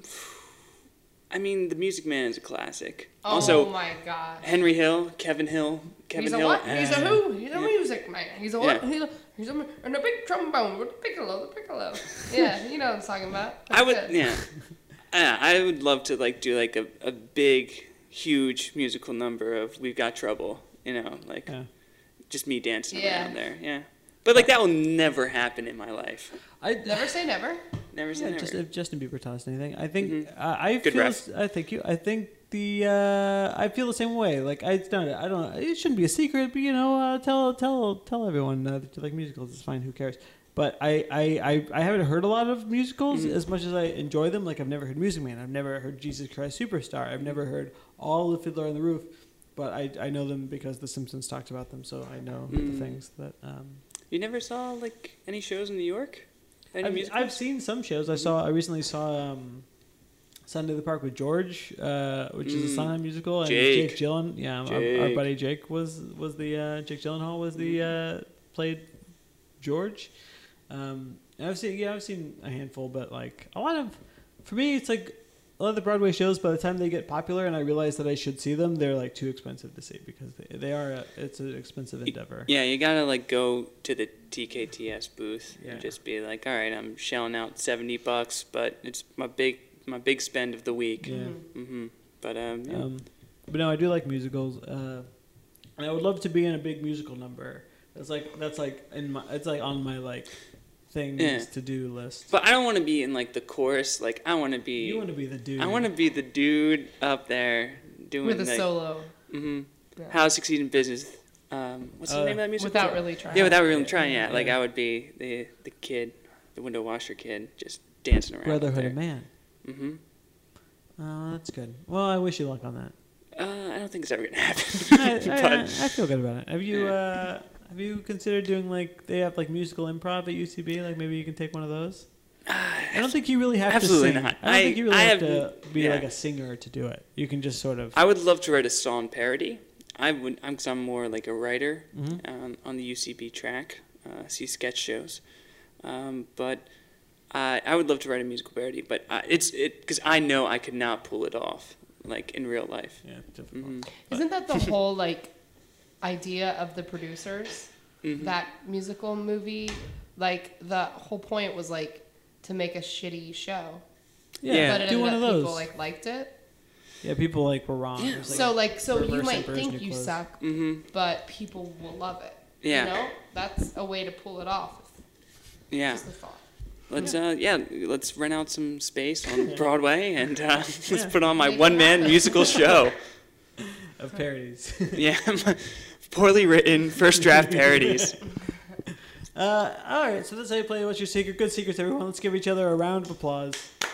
I mean, The Music Man is a classic. Oh Also, my god. Henry Hill, Kevin Hill, Kevin He's a Hill. what? He's a uh, who? He's a yeah. music man. He's a what? Yeah. He's a, he's a and a big trombone with a piccolo, the piccolo. Yeah, you know what I'm talking about. I would, That's good. yeah, yeah, I would love to like do like a, a big, huge musical number of "We've Got Trouble," you know, like Yeah. just me dancing Yeah. around there. Yeah, but like that will never happen in my life. I Never say never. Never say Yeah, never. just if Justin Bieber taught us anything, I think Mhm. uh, I Good feel. ref. I thank you. I think the uh, I feel the same way. Like I don't. I don't. It shouldn't be a secret, but you know, uh, tell tell tell everyone uh, that you like musicals. It's fine. Who cares? But I, I, I, I haven't heard a lot of musicals Mhm. as much as I enjoy them. Like I've never heard Music Man. I've never heard Jesus Christ Superstar. I've never heard all of Fiddler on the Roof. But I, I know them because The Simpsons talked about them, so I know Mm. the things that. Um, You never saw like any shows in New York? Any I've, musicals? I've seen some shows. I saw. I recently saw um, Sunday in the Park with George, uh, which is a Mm. Sondheim musical, and Jake. Jake Gyllen. Yeah, Our, our Jake. buddy Jake was was the uh, Jake Gyllenhaal was the uh, played George. Um, and I've seen yeah I've seen a handful, but like a lot of for me it's like a lot of the Broadway shows. By the time they get popular, and I realize that I should see them, they're like too expensive to see because they, they are a, it's an expensive endeavor. Yeah, you gotta like go to the T K T S booth Yeah. and just be like, all right, I'm shelling out seventy bucks, but it's my big my big spend of the week. Yeah. hmm But um, yeah. Um, but no, I do like musicals, uh, and I would love to be in a big musical number. That's like that's like in my it's like on my like things Yeah. to do list. but I don't want to be in like the chorus. Like I want to be. You want to be the dude. I want to be the dude up there doing With a like, solo. hmm Yeah. How to Succeed in Business. Um, what's the Uh, name of that music? Without really trying. Yeah, without really trying. Yeah, like Yeah. I would be the the kid, the window washer kid, just dancing around. Brotherhood of Man. Mm-hmm. Oh, that's good. Well, I wish you luck on that. Uh, I don't think it's ever gonna happen. I, I, But- I feel good about it. Have you Yeah. uh, have you considered doing like they have like musical improv at U C B? Like maybe you can take one of those. I don't think you really have Absolutely to sing. not. I don't I- think you really I have, have- to be yeah. like a singer to do it. You can just sort of. I would love to write a song parody. I would, I'm, cause I'm more like a writer Mhm. um, on the U C B track. Uh, see sketch shows, um, but I, I would love to write a musical parody. But I, it's it because I know I could not pull it off like in real life. Yeah, difficult. hmm Isn't that the whole like idea of the producers? Mhm. That musical movie, like the whole point was like to make a shitty show. Yeah, Yeah. but it do ended one up of those. people like liked it. Yeah, people like were wrong. There's, So like, so you reverse might Emperor's think New you Clothes. suck, Mm-hmm. but people will love it. Yeah. You know, that's a way to pull it off. Yeah. Just the thought. Let's uh yeah, let's rent out some space on Broadway and uh, let's Yeah. put on my Make it one man happen. musical show. Of parodies. Yeah, poorly written first draft parodies. Uh, all right, so that's how you play What's Your Secret? Good secrets, everyone. Let's give each other a round of applause.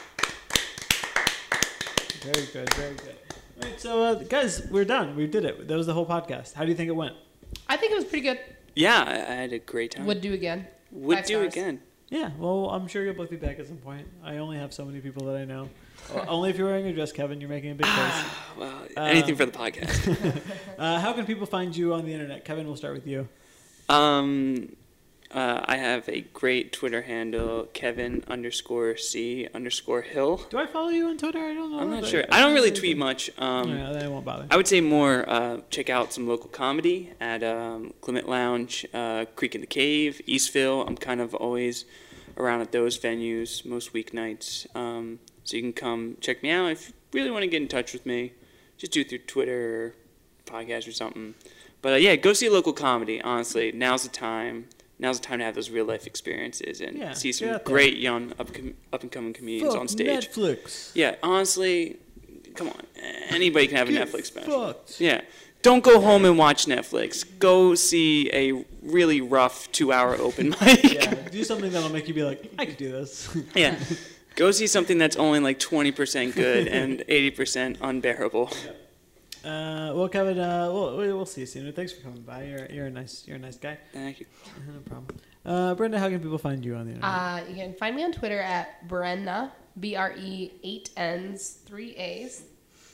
Very good, very good. All right, so uh, guys, we're done. We did it. That was the whole podcast. How do you think it went? I think it was pretty good. Yeah, I, I had a great time. Would do again. Would Five do stars. again. Yeah, well, I'm sure you'll both be back at some point. I only have so many people that I know. Well, only if you're wearing a dress, Kevin. You're making a big face. Well, Uh, anything for the podcast. Uh, how can people find you on the internet? Kevin, we'll start with you. Um, uh, I have a great Twitter handle, Kevin underscore C underscore Hill. Do I follow you on Twitter? I don't know. I'm not but- sure. I don't really tweet much. Um, yeah, then I won't bother. I would say more uh, check out some local comedy at um, Clement Lounge, uh, Creek in the Cave, Eastville. I'm kind of always around at those venues most weeknights. Um, so you can come check me out. If you really want to get in touch with me, just do it through Twitter or podcast or something. But uh, yeah, go see local comedy, honestly. Now's the time. Now's the time to have those real life experiences and Yeah, see get some out there. great young up, up and coming comedians Fuck on stage. Netflix. Yeah, honestly, come on. Anybody can have a Get Netflix special. fucked. Yeah. Don't go home and watch Netflix. Go see a really rough two-hour open mic. Yeah, do something that'll make you be like, I could do this. Yeah. Go see something that's only like twenty percent good and eighty percent unbearable. Uh, well, Kevin, uh, we'll, we'll see you soon. Thanks for coming by. You're, you're a nice, you're a nice guy. Thank you. No problem. Uh, Brenda, how can people find you on the internet? Uh, you can find me on Twitter at Brenna, B R E, eight N's, three A's.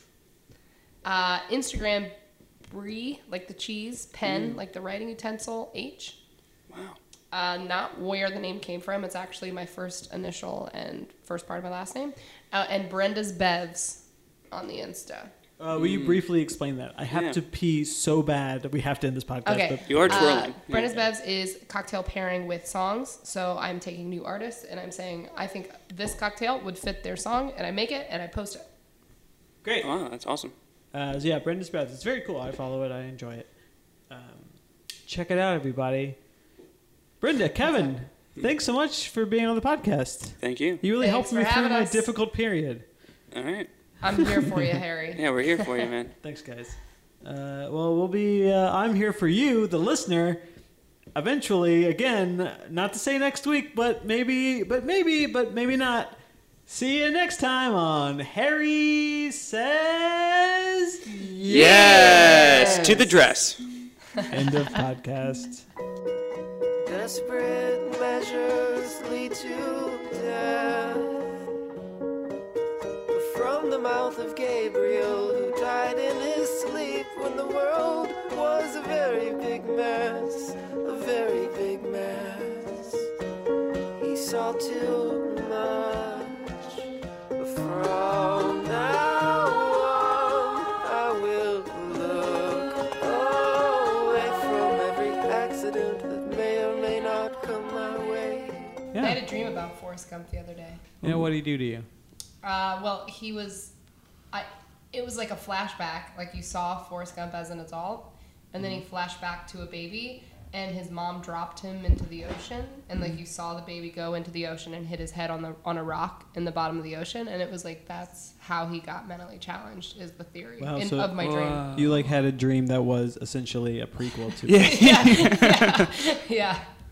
Uh, Instagram, Brie, like the cheese, pen, like the writing utensil, H. Wow. Uh, not where the name came from. It's actually my first initial and first part of my last name. Uh, and Brenda's Bevs on the Insta. Uh, will you briefly explain that? I have Yeah. to pee so bad that we have to end this podcast. Okay. But You are Uh, twirling. Brenda's Bevs is cocktail pairing with songs. So I'm taking new artists and I'm saying, I think this cocktail would fit their song, and I make it and I post it. great. Wow, that's awesome. Uh, so yeah, Brenda's Beds. It's very cool. I follow it. I enjoy it. Um, check it out, everybody. Brenda, Kevin, thanks so much for being on the podcast. Thank you. You really Thanks helped me for through having my us. difficult period. All right. I'm here for you, Harry. Yeah, we're here for you, man. Thanks, guys. Uh, well, we'll be. Uh, I'm here for you, the listener. Eventually, again, not to say next week, but maybe, but maybe, but maybe not. See you next time on Harry Says Yes! To the dress. End of podcast. Desperate measures lead to death. From the mouth of Gabriel, who died in his sleep when the world was a very big mess, a very big mess. He saw too much. From now on, I will look away from every accident that may or may not come my way. I had Yeah. a dream about Forrest Gump the other day. You know what he do to you? Uh, well, he was, I. It was like a flashback, like you saw Forrest Gump as an adult, and then he flashed back to a baby, and his mom dropped him into the ocean, and like you saw the baby go into the ocean and hit his head on the on a rock in the bottom of the ocean, and it was like that's how he got mentally challenged, is the theory Wow, in, so- of my dream. You like had a dream that was essentially a prequel to. Yeah. Yeah, yeah, yeah.